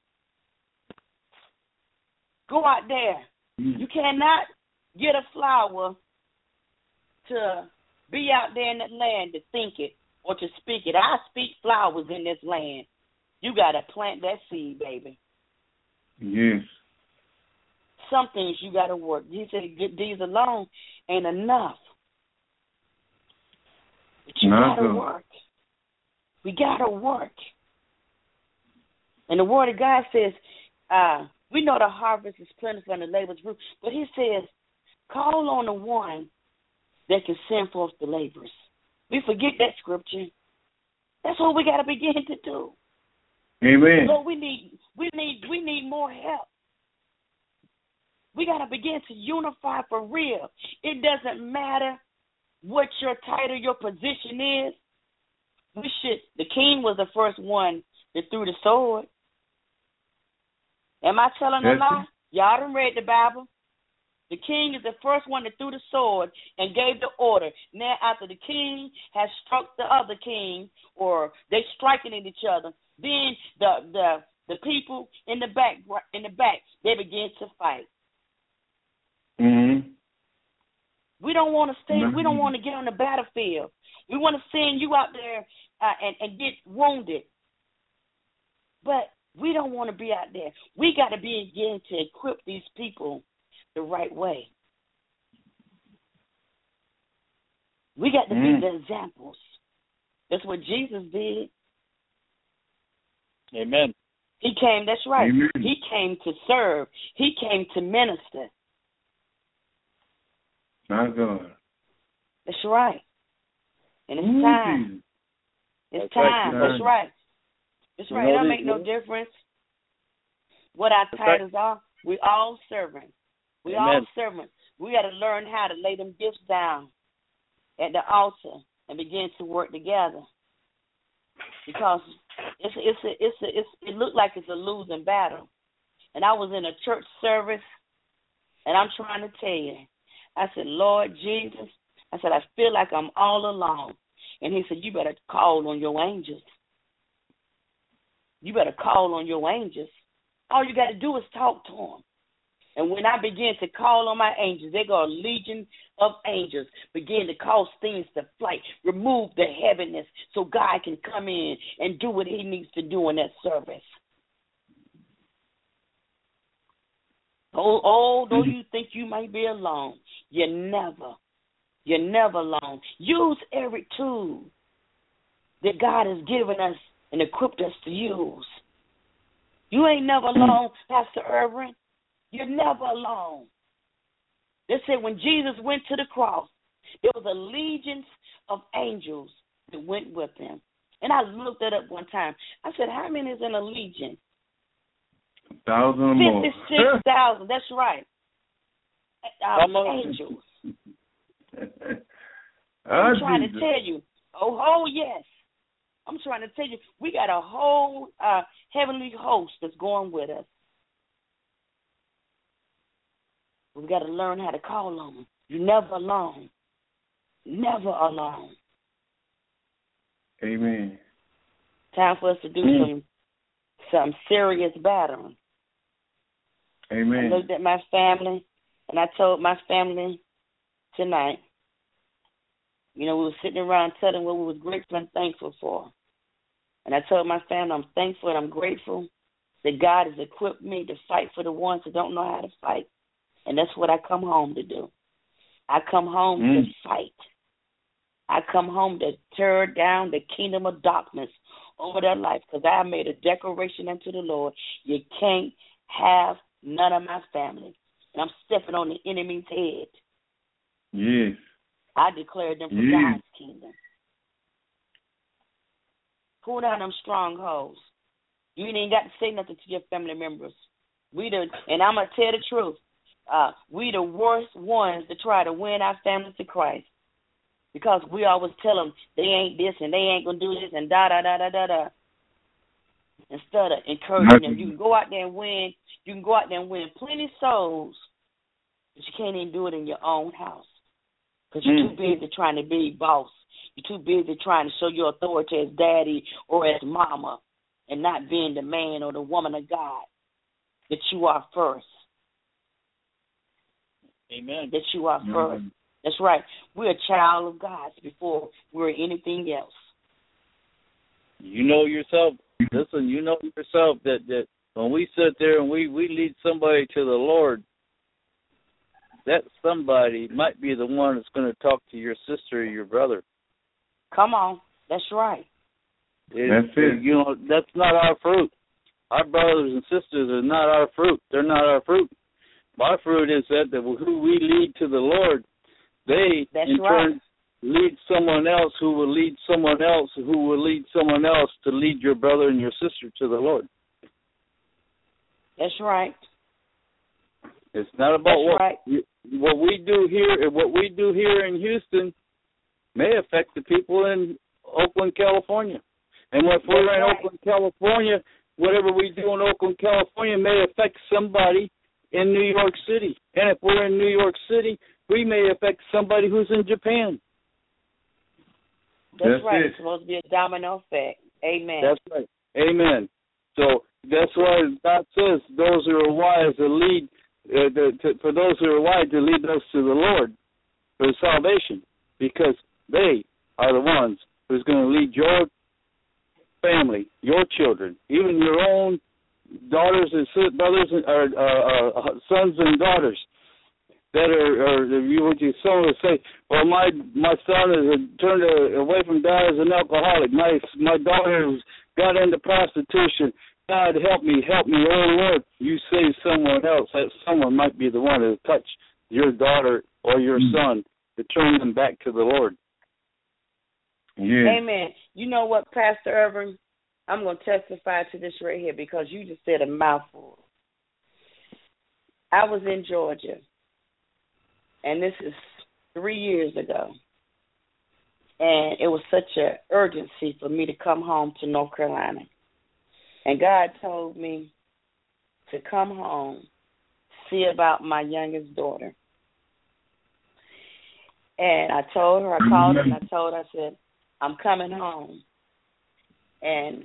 Go out there. You cannot get a flower to be out there in that land to think it or to speak it. I speak flowers in this land. You got to plant that seed, baby. Yes. Some things you got to work. He said these alone ain't enough. But you got to work. We got to work. And the Word of God says, we know the harvest is plentiful and the laborers few, but he says, call on the one that can send forth the laborers. We forget that scripture. That's what we got to begin to do. Amen. Lord, we need more help. We got to begin to unify for real. It doesn't matter what your title, your position is. The king was the first one that threw the sword. Am I telling a lie? Y'all done read the Bible. The king is the first one that threw the sword and gave the order. Now, after the king has struck the other king, or they striking at each other, then the people in the back, they begin to fight. Mm-hmm. We don't want to stay. We don't want to get on the battlefield. We want to send you out there and get wounded. But we don't want to be out there. We got to begin to equip these people the right way. We got to be the examples. That's what Jesus did. Amen. He came, that's right. Amen. He came to serve. He came to minister. My God. That's right. And it's time. It's time. That's right. That's right. It don't make no difference what our titles are. We all servants. We all servants. We got to learn how to lay them gifts down at the altar and begin to work together. Because it looked like it's a losing battle. And I was in a church service, and I'm trying to tell you, I said, Lord Jesus, I said, I feel like I'm all alone. And he said, you better call on your angels. You better call on your angels. All you got to do is talk to them. And when I begin to call on my angels, they go a legion of angels, begin to cause things to flight, remove the heaviness so God can come in and do what he needs to do in that service. Though you think you might be alone, you're never alone. Use every tool that God has given us and equipped us to use. You ain't never alone, Pastor Irvin. You're never alone. They said when Jesus went to the cross, there was a legion of angels that went with him. And I looked that up one time. I said, how many is in a legion? 1,000 or more. 56,000. That's right. Angels. I'm trying to tell you. Oh, yes. I'm trying to tell you, we got a whole heavenly host that's going with us. We've got to learn how to call on them. You're never alone. Never alone. Amen. Time for us to do some serious battling. Amen. I looked at my family, and I told my family tonight, we were sitting around telling what we was grateful and thankful for. And I told my family I'm thankful and I'm grateful that God has equipped me to fight for the ones that don't know how to fight. And that's what I come home to do. I come home to fight. I come home to tear down the kingdom of darkness over their life because I made a declaration unto the Lord. You can't have none of my family. And I'm stepping on the enemy's head. Yes. I declared them for God's kingdom. Pull down them strongholds. You ain't even got to say nothing to your family members. And I'm going to tell the truth. We the worst ones to try to win our families to Christ. Because we always tell them they ain't this and they ain't going to do this and da-da-da-da-da-da. Instead of encouraging them, you can go out there and win. You can go out there and win plenty souls, but you can't even do it in your own house. Because you're too busy trying to be boss. You're too busy trying to show your authority as daddy or as mama and not being the man or the woman of God that you are first. Amen. That you are first. That's right. We're a child of God before we're anything else. You know yourself. Listen, you know yourself that when we sit there and we lead somebody to the Lord, that somebody might be the one that's going to talk to your sister or your brother. Come on. That's right. That's it. You know, that's not our fruit. Our brothers and sisters are not our fruit. They're not our fruit. My fruit is that who we lead to the Lord, they turn lead someone else who will lead someone else who will lead someone else to lead your brother and your sister to the Lord. That's right. It's not about what we do here. What we do here in Houston may affect the people in Oakland, California. And if we're in Oakland, California, whatever we do in Oakland, California may affect somebody in New York City. And if we're in New York City, we may affect somebody who's in Japan. That's right. It's supposed to be a domino effect. Amen. That's right. Amen. So that's why God says those who are wise to lead, for those who are wise to lead us to the Lord for salvation, because they are the ones who's going to lead your family, your children, even your own daughters and brothers or sons and daughters that are someone would say, well, my son has turned away from God as an alcoholic. My daughter has got into prostitution. God, help me, oh Lord. You save someone else. That someone might be the one to touch your daughter or your son to turn them back to the Lord. Yeah. Amen. You know what, Pastor Irvin? I'm going to testify to this right here because you just said a mouthful. I was in Georgia, and this is 3 years ago, and it was such an urgency for me to come home to North Carolina. And God told me to come home, see about my youngest daughter. And I told her, I called her, and I told her, I said, I'm coming home. And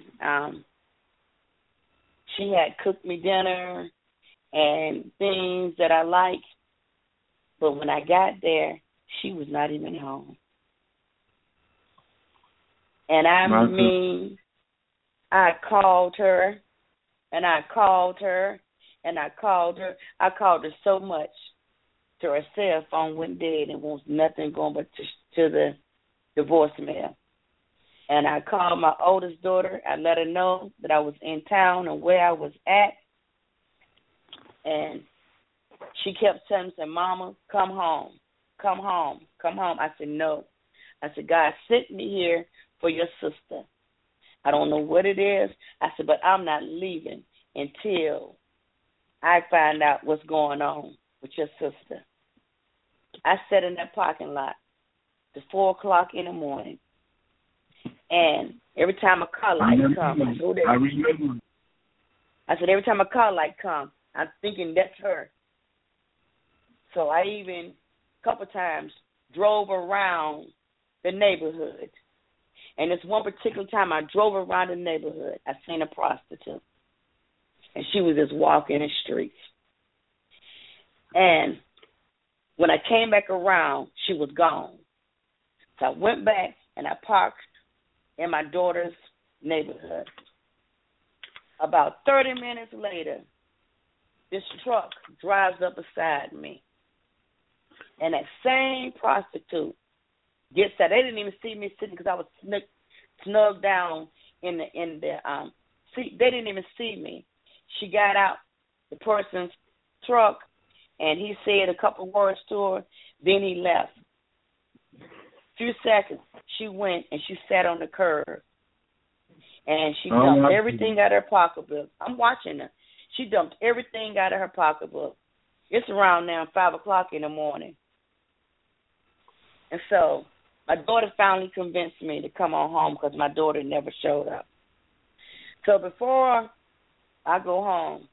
she had cooked me dinner and things that I like. But when I got there, she was not even home. And I mean, I called her, and I called her, and I called her. I called her so much to her cell phone went dead and wants nothing going but to the voicemail. And I called my oldest daughter. I let her know that I was in town and where I was at. And she kept telling me, Mama, come home, come home, come home. I said, no. I said, God sent me here for your sister. I don't know what it is. I said, but I'm not leaving until I find out what's going on with your sister. I sat in that parking lot till 4 o'clock in the morning. And every time a car light comes, I go there. I remember. I said, every time a car light comes, I'm thinking that's her. So I even, a couple times, drove around the neighborhood. And this one particular time I drove around the neighborhood, I seen a prostitute. And she was just walking the streets. And when I came back around, she was gone. So I went back and I parked in my daughter's neighborhood. About 30 minutes later, this truck drives up beside me. And that same prostitute gets out. They didn't even see me sitting because I was snug down in the seat. They didn't even see me. She got out the person's truck, and he said a couple words to her. Then he left. A few seconds, she went and she sat on the curb, and she dumped everything out of her pocketbook. I'm watching her. She dumped everything out of her pocketbook. It's around now 5 o'clock in the morning. And so my daughter finally convinced me to come on home because my daughter never showed up. So before I go home,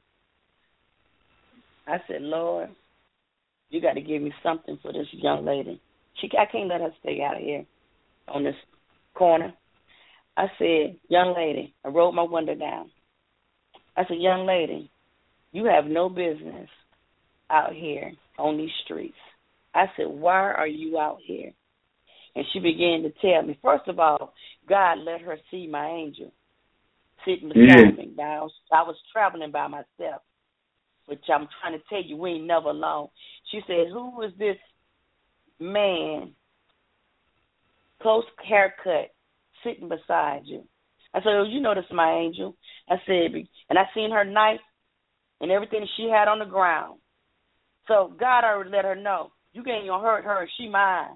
I said, Lord, you got to give me something for this young lady. I can't let her stay out here on this corner. I said, young lady, I rolled my window down. I said, young lady, you have no business out here on these streets. I said, why are you out here? And she began to tell me, first of all, God let her see my angel sitting beside me. Now, I was traveling by myself, which I'm trying to tell you, we ain't never alone. She said, who is this man, close haircut, sitting beside you? I said, oh, you know this is my angel. I said, and I seen her knife and everything she had on the ground. So God already let her know, you ain't going to hurt her, she mine.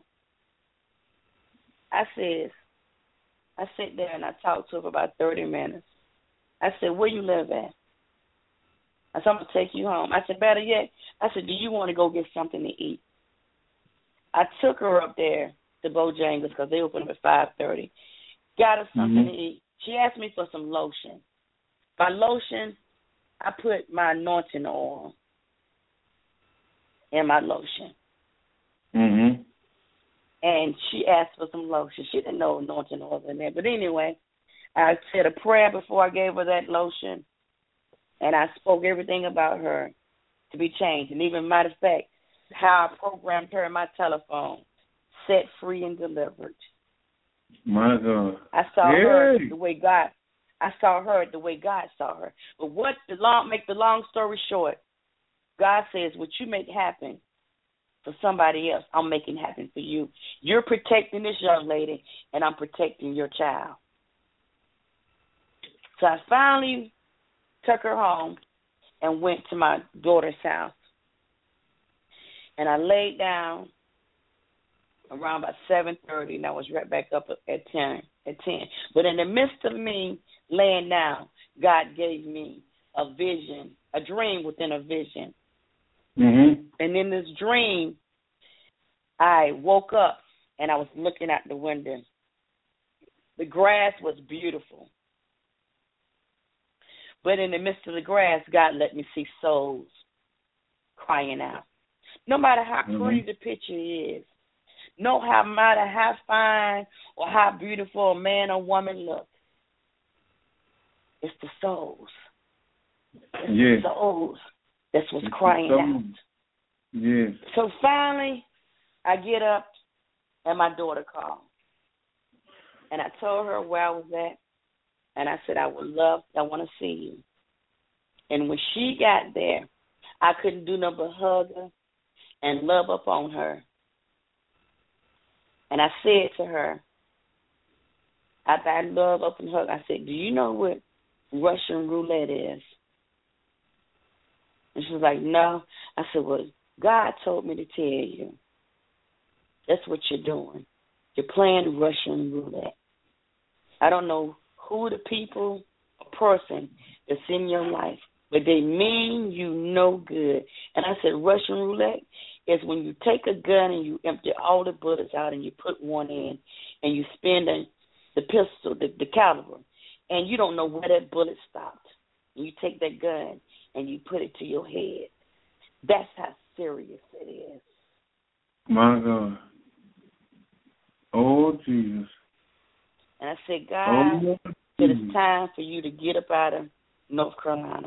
I sit there and I talked to her for about 30 minutes. I said, where you live at? I said, I'm going to take you home. I said, better yet, I said, do you want to go get something to eat? I took her up there to Bojangles because they open up at 5:30. Got her something to eat. She asked me for some lotion. By lotion, I put my anointing oil. in my lotion. Mm-hmm. And she asked for some lotion. She didn't know anointing oil was in there. But anyway, I said a prayer before I gave her that lotion, and I spoke everything about her to be changed. And even, matter of fact, how I programmed her in my telephone, set free and delivered. My God. I saw her the way God saw her. But make the long story short, God says what you make happen for somebody else, I'm making happen for you. You're protecting this young lady, and I'm protecting your child. So I finally took her home and went to my daughter's house. And I laid down around about 7:30, and I was right back up at 10. But in the midst of me laying down, God gave me a vision, a dream within a vision. Mm-hmm. And in this dream, I woke up, and I was looking out the window. The grass was beautiful. But in the midst of the grass, God let me see souls crying out. No matter how pretty the picture is, no matter how fine or how beautiful a man or woman looks, it's the souls. It's the souls that's what's crying out. Yes. So finally, I get up, and my daughter called. And I told her where I was at, and I said, I want to see you. And when she got there, I couldn't do nothing but hug her and love up on her. And I said to her, after I love up and hug, I said, do you know what Russian roulette is? And she was like, no. I said, well, God told me to tell you. That's what you're doing. You're playing Russian roulette. I don't know who the people or person that's in your life, but they mean you no good. And I said Russian roulette is when you take a gun and you empty all the bullets out and you put one in and you spin the pistol, the caliber, and you don't know where that bullet stopped. And you take that gun and you put it to your head. That's how serious it is. My God. Oh, Jesus. And I said, God, it is time for you to get up out of North Carolina.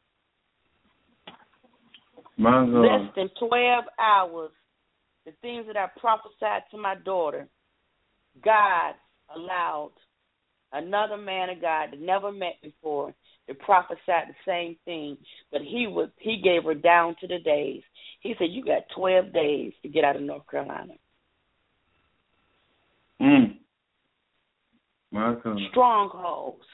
My God. Less than 12 hours, the things that I prophesied to my daughter, God allowed another man of God that never met before to prophesy the same thing, but he gave her down to the days. He said, you got 12 days to get out of North Carolina. My God. Strongholds.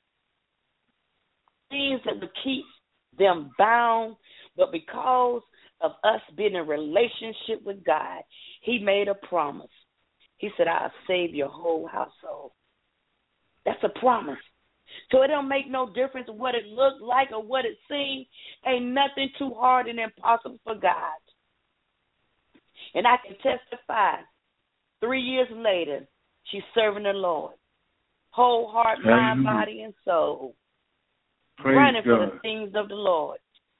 Things that would keep them bound, but because of us being in a relationship with God, he made a promise. He said, I'll save your whole household. That's a promise. So it don't make no difference what it looked like or what it seemed. Ain't nothing too hard and impossible for God. And I can testify, 3 years later, she's serving the Lord. Whole heart, mind, body, and soul. Praise running God. for the things of the Lord.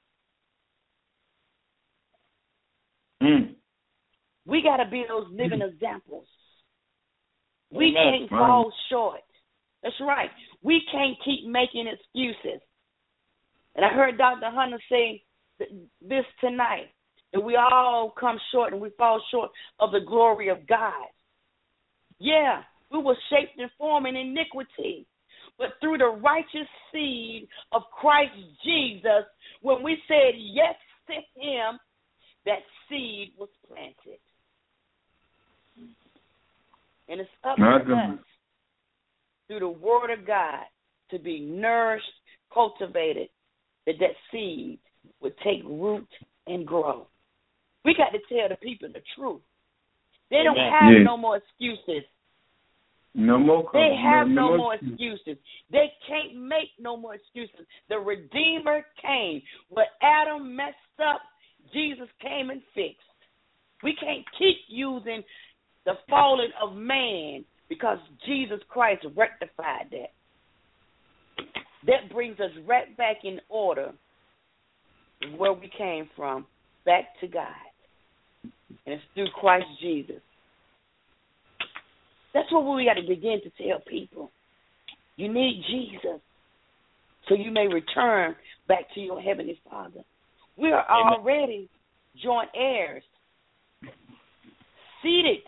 We got to be those living examples. We can't fall short. That's right. We can't keep making excuses. And I heard Dr. Hunter say this tonight, that we all come short and we fall short of the glory of God. Yeah, we were shaped and formed in iniquity. But through the righteous seed of Christ Jesus, when we said yes to him, that seed was planted. And it's up to us through the word of God to be nourished, cultivated, that seed would take root and grow. We got to tell the people the truth. They don't have no more excuses. No more. They have no more excuses. They can't make no more excuses. The Redeemer came. What Adam messed up, Jesus came and fixed. We can't keep using the falling of man because Jesus Christ rectified that. That brings us right back in order where we came from, back to God. and it's through Christ Jesus. That's what we got to begin to tell people. You need Jesus so you may return back to your Heavenly Father. We are already joint heirs, seated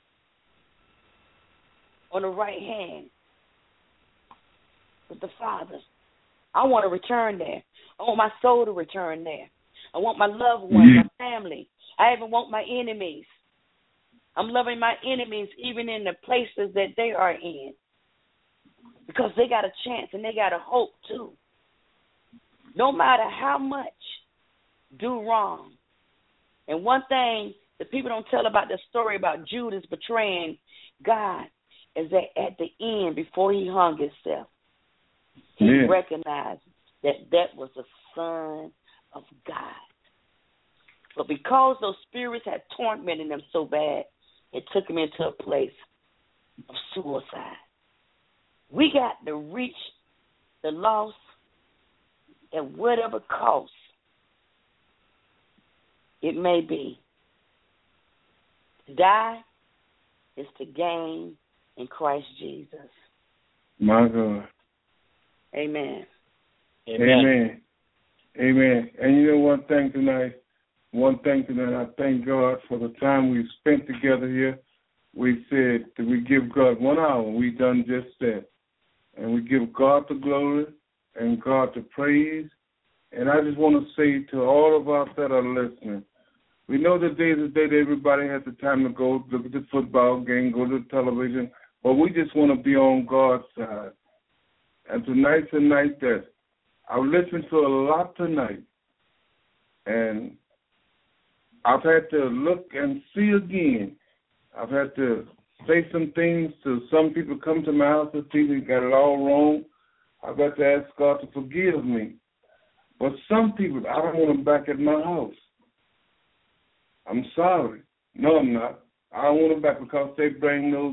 on the right hand with the Father. I want to return there. I want my soul to return there. I want my loved ones, my family. I even want my enemies. I'm loving my enemies even in the places that they are in, because they got a chance and they got a hope too. No matter how much do wrong. And one thing that people don't tell about the story about Judas betraying God is that at the end, before he hung himself, he recognized that that was the Son of God. But because those spirits had tormented him so bad, it took him into a place of suicide. We got to reach the lost at whatever cost it may be. To die is to gain in Christ Jesus. My God. Amen. Amen. Amen. And you know one thing tonight, I thank God for the time we've spent together here. We said that we give God 1 hour. We done just that. And we give God the glory and God the praise. And I just want to say to all of us that are listening, we know that there's a day that everybody has the time to go look at the football game, go to the television, but we just want to be on God's side. And tonight's a night that I've listened to a lot tonight, and I've had to look and see again. I've had to say some things to some people come to my house and see they got it all wrong. I've got to ask God to forgive me. But some people, I don't want them back at my house. I'm sorry. No, I'm not. I don't want them back because they bring those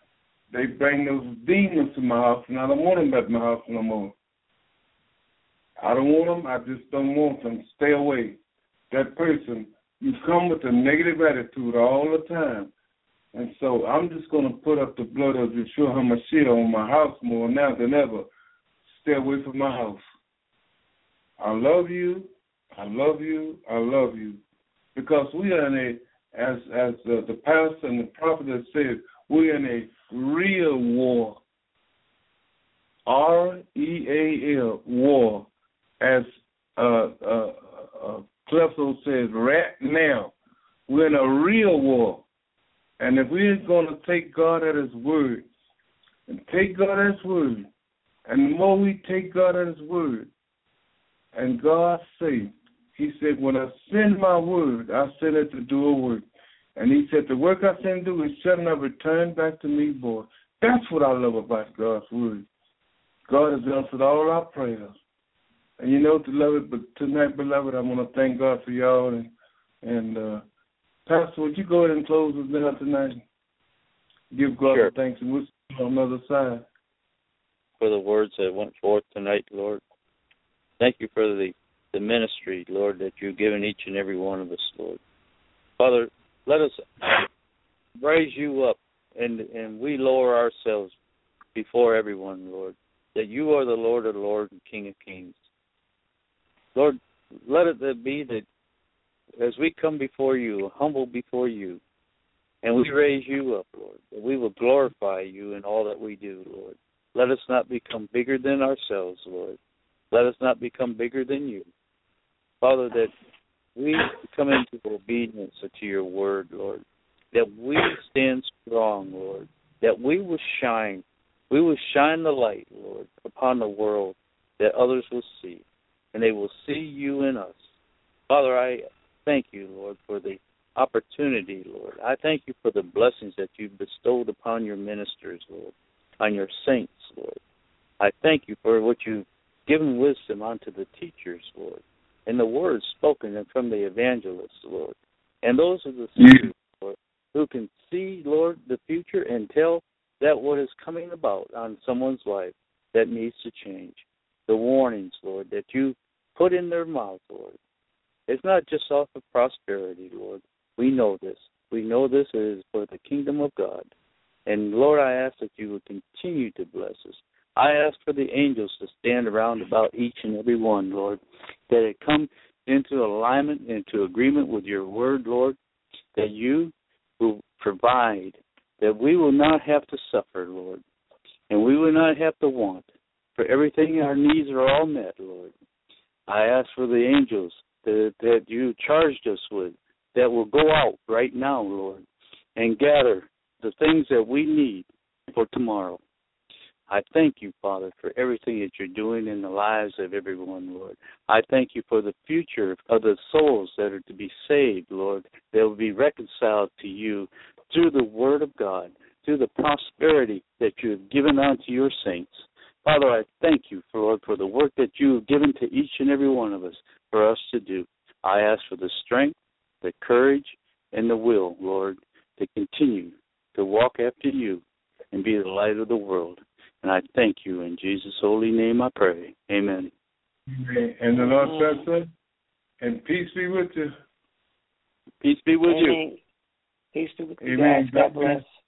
demons to my house, and I don't want them at my house no more. I don't want them. I just don't want them. Stay away. That person, you come with a negative attitude all the time. And so I'm just going to put up the blood of Yeshua HaMashiach on my house more now than ever. Stay away from my house. I love you. I love you. I love you. Because we are in as the pastor and the prophet has said, we're in a real war. R-E-A-L, war. As Clefso says, right now, we're in a real war. And if we're going to take God at His word, and take God at His word, and the more we take God at His word, and God say, He said, when I send my word, I send it to do a work. And He said, the work I send to do is shall not return back to me, boy. That's what I love about God's word. God has answered all our prayers. And you know, tonight, beloved, I want to thank God for y'all. And Pastor, would you go ahead and close us down tonight? Give God the thanks, and we'll see you on the other side. For the words that went forth tonight, Lord. Thank you for the ministry, Lord, that you've given each and every one of us, Lord. Father, let us raise you up, and we lower ourselves before everyone, Lord, that you are the Lord of Lords and King of Kings. Lord, let it be that as we come before you, humble before you, and we raise you up, Lord, that we will glorify you in all that we do, Lord. Let us not become bigger than ourselves, Lord. Let us not become bigger than you. Father, that we come into obedience to your word, Lord, that we stand strong, Lord, that we will shine. We will shine the light, Lord, upon the world that others will see, and they will see you in us. Father, I thank you, Lord, for the opportunity, Lord. I thank you for the blessings that you've bestowed upon your ministers, Lord, on your saints, Lord. I thank you for what you've given wisdom unto the teachers, Lord, and the words spoken from the evangelists, Lord. And those are the seers, Lord, who can see, Lord, the future and tell that what is coming about on someone's life that needs to change. The warnings, Lord, that you put in their mouth, Lord. It's not just off of prosperity, Lord, We know this. We know this is for the kingdom of God. And, Lord, I ask that you would continue to bless us. I ask for the angels to stand around about each and every one, Lord, that it come into alignment, into agreement with your word, Lord, that you will provide, that we will not have to suffer, Lord, and we will not have to want. For everything, our needs are all met, Lord. I ask for the angels that you charged us with, that will go out right now, Lord, and gather the things that we need for tomorrow. I thank you, Father, for everything that you're doing in the lives of everyone, Lord. I thank you for the future of the souls that are to be saved, Lord, that will be reconciled to you through the word of God, through the prosperity that you have given unto your saints. Father, I thank you, Lord, for the work that you have given to each and every one of us for us to do. I ask for the strength, the courage, and the will, Lord, to continue to walk after you and be the light of the world. And I thank you. In Jesus' holy name I pray. Amen. Amen. And the Lord bless us, and peace be with you. Peace be with Amen. you. Peace be with you Amen. guys. God bless.